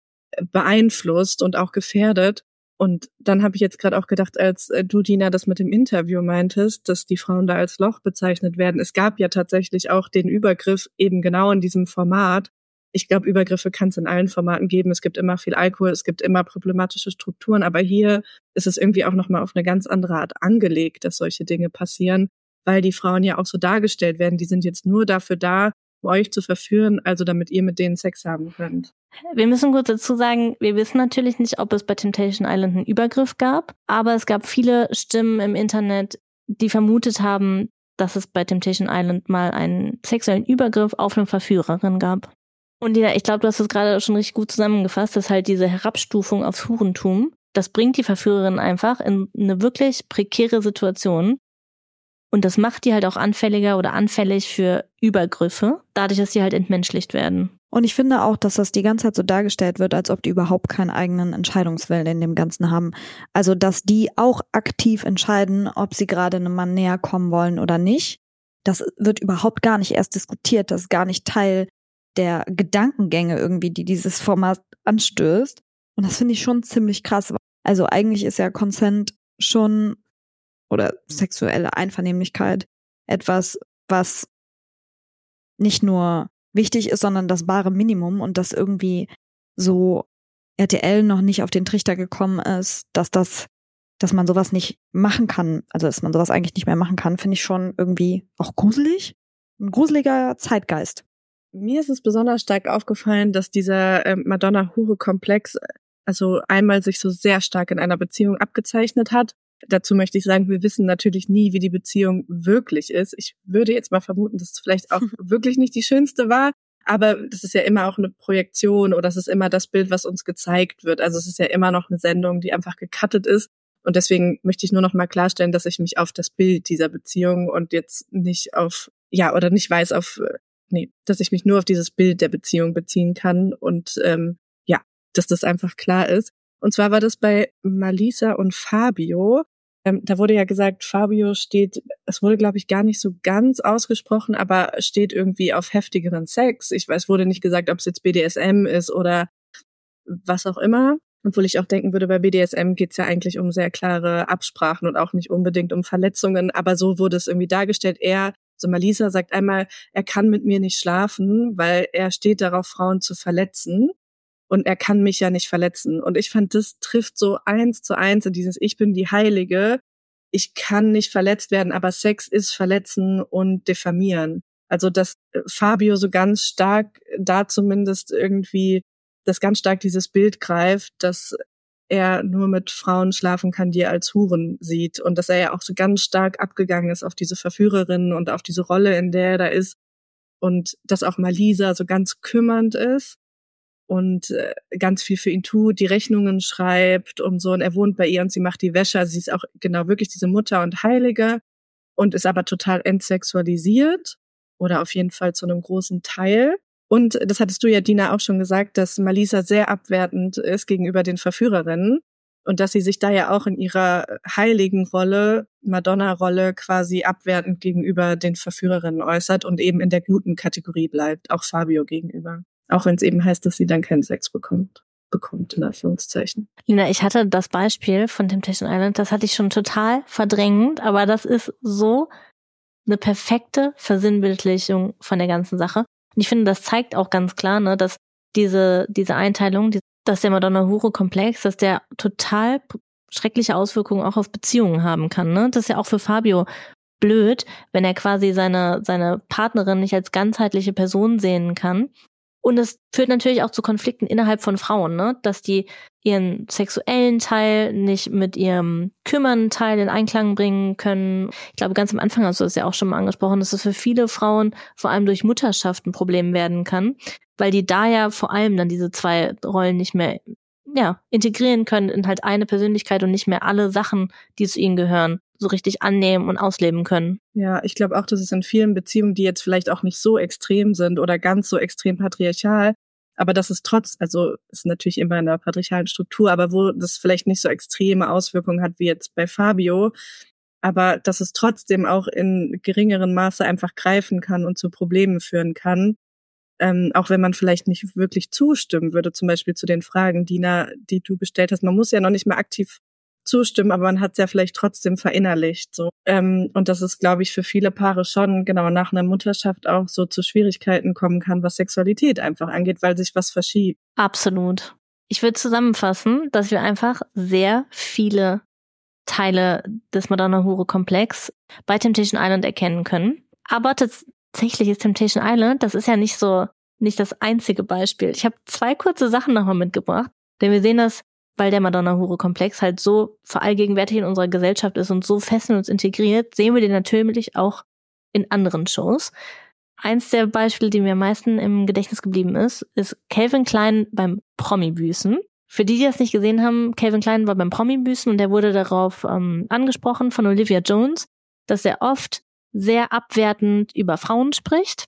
Speaker 3: beeinflusst und auch gefährdet. Und dann habe ich jetzt gerade auch gedacht, als äh, du, Dina, das mit dem Interview meintest, dass die Frauen da als Loch bezeichnet werden. Es gab ja tatsächlich auch den Übergriff eben genau in diesem Format. Ich glaube, Übergriffe kann es in allen Formaten geben. Es gibt immer viel Alkohol, es gibt immer problematische Strukturen. Aber hier ist es irgendwie auch nochmal auf eine ganz andere Art angelegt, dass solche Dinge passieren, weil die Frauen ja auch so dargestellt werden. Die sind jetzt nur dafür da, um euch zu verführen, also damit ihr mit denen Sex haben könnt.
Speaker 2: Wir müssen kurz dazu sagen, wir wissen natürlich nicht, ob es bei Temptation Island einen Übergriff gab, aber es gab viele Stimmen im Internet, die vermutet haben, dass es bei Temptation Island mal einen sexuellen Übergriff auf eine Verführerin gab. Und Dina, ich glaube, du hast es gerade schon richtig gut zusammengefasst, dass halt diese Herabstufung aufs Hurentum, das bringt die Verführerin einfach in eine wirklich prekäre Situation. Und das macht die halt auch anfälliger oder anfällig für Übergriffe, dadurch, dass sie halt entmenschlicht werden.
Speaker 1: Und ich finde auch, dass das die ganze Zeit so dargestellt wird, als ob die überhaupt keinen eigenen Entscheidungswillen in dem Ganzen haben. Also, dass die auch aktiv entscheiden, ob sie gerade einem Mann näher kommen wollen oder nicht. Das wird überhaupt gar nicht erst diskutiert. Das ist gar nicht Teil der Gedankengänge irgendwie, die dieses Format anstößt. Und das finde ich schon ziemlich krass. Also eigentlich ist ja Consent schon oder sexuelle Einvernehmlichkeit etwas, was nicht nur wichtig ist, sondern das bare Minimum und dass irgendwie so R T L noch nicht auf den Trichter gekommen ist, dass das, dass man sowas nicht machen kann, also dass man sowas eigentlich nicht mehr machen kann, finde ich schon irgendwie auch gruselig. Ein gruseliger Zeitgeist.
Speaker 3: Mir ist es besonders stark aufgefallen, dass dieser äh, Madonna-Hure-Komplex also einmal sich so sehr stark in einer Beziehung abgezeichnet hat. Dazu möchte ich sagen, wir wissen natürlich nie, wie die Beziehung wirklich ist. Ich würde jetzt mal vermuten, dass es vielleicht auch wirklich nicht die schönste war, aber das ist ja immer auch eine Projektion oder es ist immer das Bild, was uns gezeigt wird. Also es ist ja immer noch eine Sendung, die einfach gecuttet ist. Und deswegen möchte ich nur noch mal klarstellen, dass ich mich auf das Bild dieser Beziehung und jetzt nicht auf ja, oder nicht weiß auf, nee, dass ich mich nur auf dieses Bild der Beziehung beziehen kann und ähm, ja, dass das einfach klar ist. Und zwar war das bei Malisa und Fabio. Ähm, da wurde ja gesagt, Fabio steht, es wurde glaube ich gar nicht so ganz ausgesprochen, aber steht irgendwie auf heftigeren Sex. Ich weiß, wurde nicht gesagt, ob es jetzt B D S M ist oder was auch immer. Obwohl ich auch denken würde, bei B D S M geht's ja eigentlich um sehr klare Absprachen und auch nicht unbedingt um Verletzungen. Aber so wurde es irgendwie dargestellt. Er, so Malisa sagt einmal, er kann mit mir nicht schlafen, weil er steht darauf, Frauen zu verletzen. Und er kann mich ja nicht verletzen. Und ich fand, das trifft so eins zu eins in dieses Ich bin die Heilige. Ich kann nicht verletzt werden, aber Sex ist verletzen und diffamieren. Also dass Fabio so ganz stark da zumindest irgendwie, dass ganz stark dieses Bild greift, dass er nur mit Frauen schlafen kann, die er als Huren sieht. Und dass er ja auch so ganz stark abgegangen ist auf diese Verführerin und auf diese Rolle, in der er da ist. Und dass auch Malisa so ganz kümmernd ist und äh, ganz viel für ihn tut, die Rechnungen schreibt und so. Und er wohnt bei ihr und sie macht die Wäsche. Also sie ist auch genau wirklich diese Mutter und Heilige und ist aber total entsexualisiert oder auf jeden Fall zu einem großen Teil. Und das hattest du ja, Dina, auch schon gesagt, dass Malisa sehr abwertend ist gegenüber den Verführerinnen und dass sie sich da ja auch in ihrer heiligen Rolle, Madonna-Rolle, quasi abwertend gegenüber den Verführerinnen äußert und eben in der guten Kategorie bleibt, auch Fabio gegenüber. Auch wenn es eben heißt, dass sie dann keinen Sex bekommt, bekommt in Anführungszeichen.
Speaker 2: Lina, ich hatte das Beispiel von Temptation Island, das hatte ich schon total verdrängt, aber das ist so eine perfekte Versinnbildlichung von der ganzen Sache. Und ich finde, das zeigt auch ganz klar, ne, dass diese diese Einteilung, die, dass der Madonna-Hure-Komplex, dass der total schreckliche Auswirkungen auch auf Beziehungen haben kann. Ne? Das ist ja auch für Fabio blöd, wenn er quasi seine seine Partnerin nicht als ganzheitliche Person sehen kann. Und es führt natürlich auch zu Konflikten innerhalb von Frauen, ne, dass die ihren sexuellen Teil nicht mit ihrem kümmernden Teil in Einklang bringen können. Ich glaube, ganz am Anfang hast du das ja auch schon mal angesprochen, dass es für viele Frauen vor allem durch Mutterschaft ein Problem werden kann, weil die da ja vor allem dann diese zwei Rollen nicht mehr ja integrieren können in halt eine Persönlichkeit und nicht mehr alle Sachen, die zu ihnen gehören, so richtig annehmen und ausleben können.
Speaker 3: Ja, ich glaube auch, dass es in vielen Beziehungen, die jetzt vielleicht auch nicht so extrem sind oder ganz so extrem patriarchal, aber dass es trotz, also ist natürlich immer in einer patriarchalen Struktur, aber wo das vielleicht nicht so extreme Auswirkungen hat wie jetzt bei Fabio, aber dass es trotzdem auch in geringeren Maße einfach greifen kann und zu Problemen führen kann, ähm, auch wenn man vielleicht nicht wirklich zustimmen würde, zum Beispiel zu den Fragen, Dina, die du gestellt hast. Man muss ja noch nicht mal aktiv zustimmen, aber man hat es ja vielleicht trotzdem verinnerlicht. So. Ähm, und dass es, glaube ich, für viele Paare schon genau nach einer Mutterschaft auch so zu Schwierigkeiten kommen kann, was Sexualität einfach angeht, weil sich was verschiebt.
Speaker 2: Absolut. Ich würde zusammenfassen, dass wir einfach sehr viele Teile des Madonna-Hure-Komplex bei Temptation Island erkennen können. Aber tatsächlich ist Temptation Island, das ist ja nicht so, nicht das einzige Beispiel. Ich habe zwei kurze Sachen nochmal mitgebracht, denn wir sehen das, weil der Madonna-Hure-Komplex halt so verallgegenwärtig in unserer Gesellschaft ist und so fest in uns integriert, sehen wir den natürlich auch in anderen Shows. Eins der Beispiele, die mir am meisten im Gedächtnis geblieben ist, ist Calvin Klein beim Promi-Büßen. Für die, die das nicht gesehen haben, Calvin Klein war beim Promi-Büßen und er wurde darauf ähm, angesprochen von Olivia Jones, dass er oft sehr abwertend über Frauen spricht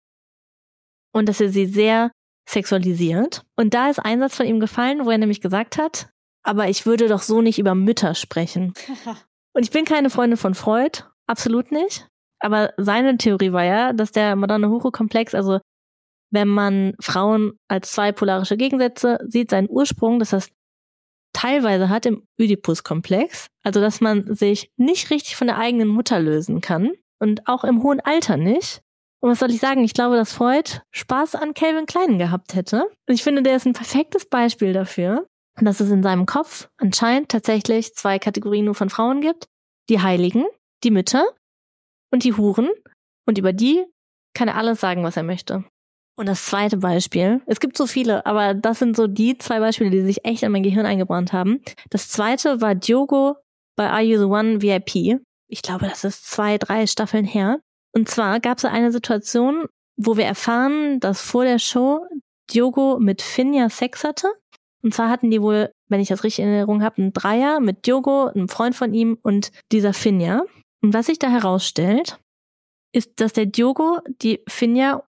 Speaker 2: und dass er sie sehr sexualisiert. Und da ist ein Satz von ihm gefallen, wo er nämlich gesagt hat, aber ich würde doch so nicht über Mütter sprechen. Und ich bin keine Freundin von Freud, absolut nicht. Aber seine Theorie war ja, dass der Madonna-Hure-Komplex, also wenn man Frauen als zwei polarische Gegensätze sieht, seinen Ursprung, dass das teilweise hat im Oedipus-Komplex. Also dass man sich nicht richtig von der eigenen Mutter lösen kann und auch im hohen Alter nicht. Und was soll ich sagen? Ich glaube, dass Freud Spaß an Calvin Klein gehabt hätte. Und ich finde, der ist ein perfektes Beispiel dafür, dass es in seinem Kopf anscheinend tatsächlich zwei Kategorien nur von Frauen gibt. Die Heiligen, die Mütter und die Huren. Und über die kann er alles sagen, was er möchte. Und das zweite Beispiel, es gibt so viele, aber das sind so die zwei Beispiele, die sich echt in mein Gehirn eingebrannt haben. Das zweite war Diogo bei Are You the One V I P. Ich glaube, das ist zwei, drei Staffeln her. Und zwar gab es eine Situation, wo wir erfahren, dass vor der Show Diogo mit Finja Sex hatte. Und zwar hatten die wohl, wenn ich das richtig in Erinnerung habe, einen Dreier mit Diogo, einem Freund von ihm und dieser Finja. Und was sich da herausstellt, ist, dass der Diogo die Finja,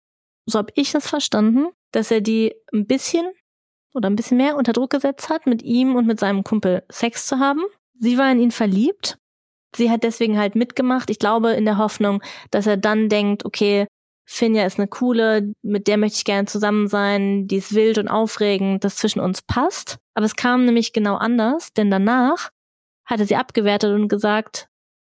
Speaker 2: so habe ich das verstanden, dass er die ein bisschen oder ein bisschen mehr unter Druck gesetzt hat, mit ihm und mit seinem Kumpel Sex zu haben. Sie war in ihn verliebt. Sie hat deswegen halt mitgemacht. Ich glaube in der Hoffnung, dass er dann denkt, okay, Finja ist eine coole, mit der möchte ich gerne zusammen sein, die ist wild und aufregend, das zwischen uns passt. Aber es kam nämlich genau anders, denn danach hatte sie abgewertet und gesagt,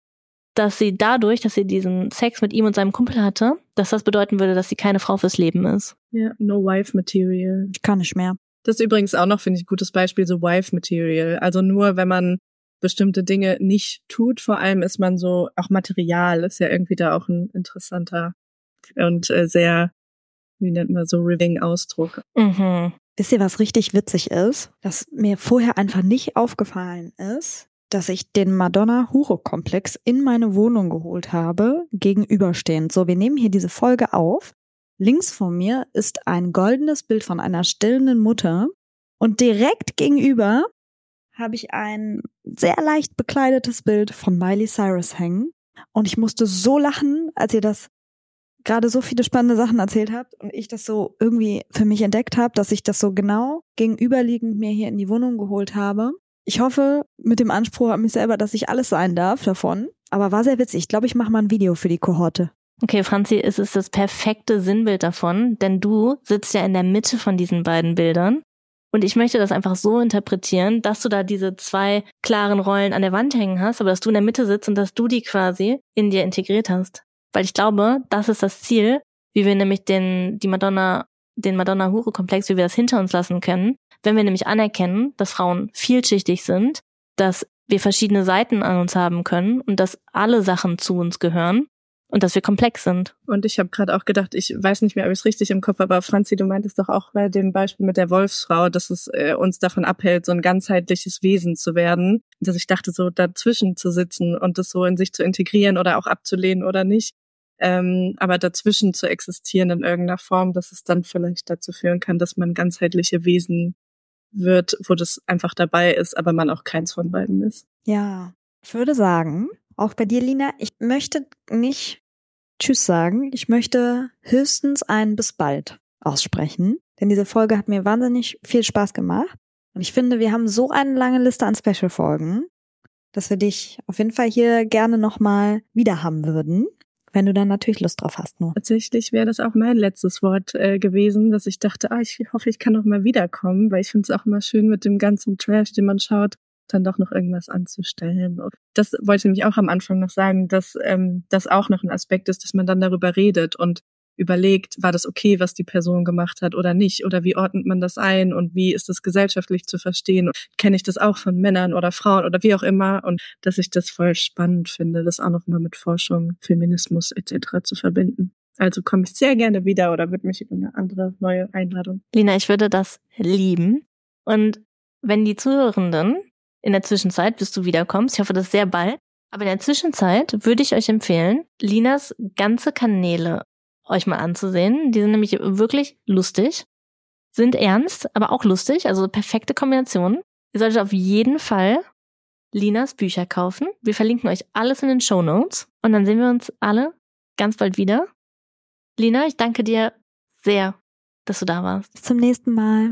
Speaker 2: dass sie dadurch, dass sie diesen Sex mit ihm und seinem Kumpel hatte, dass das bedeuten würde, dass sie keine Frau fürs Leben ist.
Speaker 3: Ja, no wife material.
Speaker 1: Ich kann nicht mehr.
Speaker 3: Das ist übrigens auch noch, finde ich, ein gutes Beispiel, so wife material. Also nur, wenn man bestimmte Dinge nicht tut, vor allem ist man so, auch Material ist ja irgendwie da auch ein interessanter und äh, sehr, wie nennt man so, riveting Ausdruck.
Speaker 2: Mhm.
Speaker 1: Wisst ihr, was richtig witzig ist? Dass mir vorher einfach nicht aufgefallen ist, dass ich den Madonna-Hure-Komplex in meine Wohnung geholt habe, gegenüberstehend. So, wir nehmen hier diese Folge auf. Links von mir ist ein goldenes Bild von einer stillenden Mutter und direkt gegenüber habe ich ein sehr leicht bekleidetes Bild von Miley Cyrus hängen. Und ich musste so lachen, als ihr das gerade so viele spannende Sachen erzählt habt und ich das so irgendwie für mich entdeckt habe, dass ich das so genau gegenüberliegend mir hier in die Wohnung geholt habe. Ich hoffe, mit dem Anspruch an mich selber, dass ich alles sein darf davon. Aber war sehr witzig. Ich glaube, ich mache mal ein Video für die Kohorte.
Speaker 2: Okay, Franzi, es ist das perfekte Sinnbild davon, denn du sitzt ja in der Mitte von diesen beiden Bildern. Und ich möchte das einfach so interpretieren, dass du da diese zwei klaren Rollen an der Wand hängen hast, aber dass du in der Mitte sitzt und dass du die quasi in dir integriert hast. Weil ich glaube, das ist das Ziel, wie wir nämlich den, die Madonna, den Madonna-Hure-Komplex, wie wir das hinter uns lassen können, wenn wir nämlich anerkennen, dass Frauen vielschichtig sind, dass wir verschiedene Seiten an uns haben können und dass alle Sachen zu uns gehören und dass wir komplex sind.
Speaker 3: Und ich habe gerade auch gedacht, ich weiß nicht mehr, ob ich es richtig im Kopf habe, aber Franzi, du meintest doch auch bei dem Beispiel mit der Wolfsfrau, dass es äh, uns davon abhält, so ein ganzheitliches Wesen zu werden. Dass ich dachte, so dazwischen zu sitzen und das so in sich zu integrieren oder auch abzulehnen oder nicht. Ähm, aber dazwischen zu existieren in irgendeiner Form, dass es dann vielleicht dazu führen kann, dass man ganzheitliche Wesen wird, wo das einfach dabei ist, aber man auch keins von beiden ist.
Speaker 1: Ja, ich würde sagen, auch bei dir, Lina, ich möchte nicht Tschüss sagen. Ich möchte höchstens ein bis bald aussprechen, denn diese Folge hat mir wahnsinnig viel Spaß gemacht. Und ich finde, wir haben so eine lange Liste an Special-Folgen, dass wir dich auf jeden Fall hier gerne nochmal wieder haben würden, wenn du dann natürlich Lust drauf hast. Nur.
Speaker 3: Tatsächlich wäre das auch mein letztes Wort äh, gewesen, dass ich dachte, ah, ich hoffe, ich kann noch mal wiederkommen, weil ich finde es auch immer schön, mit dem ganzen Trash, den man schaut, dann doch noch irgendwas anzustellen. Das wollte ich nämlich auch am Anfang noch sagen, dass ähm, das auch noch ein Aspekt ist, dass man dann darüber redet und überlegt, war das okay, was die Person gemacht hat oder nicht? Oder wie ordnet man das ein und wie ist das gesellschaftlich zu verstehen? Kenne ich das auch von Männern oder Frauen oder wie auch immer? Und dass ich das voll spannend finde, das auch noch mal mit Forschung, Feminismus et cetera zu verbinden. Also komme ich sehr gerne wieder oder würde mich über eine andere neue Einladung.
Speaker 2: Lina, ich würde das lieben. Und wenn die Zuhörenden in der Zwischenzeit, bis du wiederkommst, ich hoffe, das sehr bald, aber in der Zwischenzeit würde ich euch empfehlen, Linas ganze Kanäle euch mal anzusehen. Die sind nämlich wirklich lustig, sind ernst, aber auch lustig, also perfekte Kombination. Ihr solltet auf jeden Fall Linas Bücher kaufen. Wir verlinken euch alles in den Shownotes und dann sehen wir uns alle ganz bald wieder. Lina, ich danke dir sehr, dass du da warst.
Speaker 1: Bis zum nächsten Mal.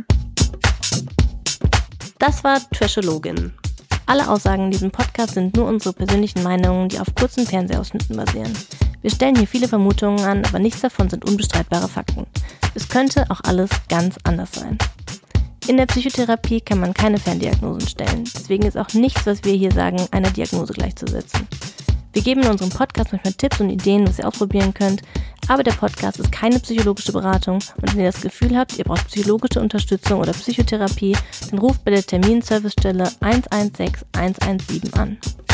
Speaker 2: Das war Trashologin. Alle Aussagen in diesem Podcast sind nur unsere persönlichen Meinungen, die auf kurzen Fernsehausschnitten basieren. Wir stellen hier viele Vermutungen an, aber nichts davon sind unbestreitbare Fakten. Es könnte auch alles ganz anders sein. In der Psychotherapie kann man keine Ferndiagnosen stellen. Deswegen ist auch nichts, was wir hier sagen, einer Diagnose gleichzusetzen. Wir geben in unserem Podcast manchmal Tipps und Ideen, was ihr ausprobieren könnt, aber der Podcast ist keine psychologische Beratung und wenn ihr das Gefühl habt, ihr braucht psychologische Unterstützung oder Psychotherapie, dann ruft bei der Terminservicestelle eins eins sechs eins eins sieben an.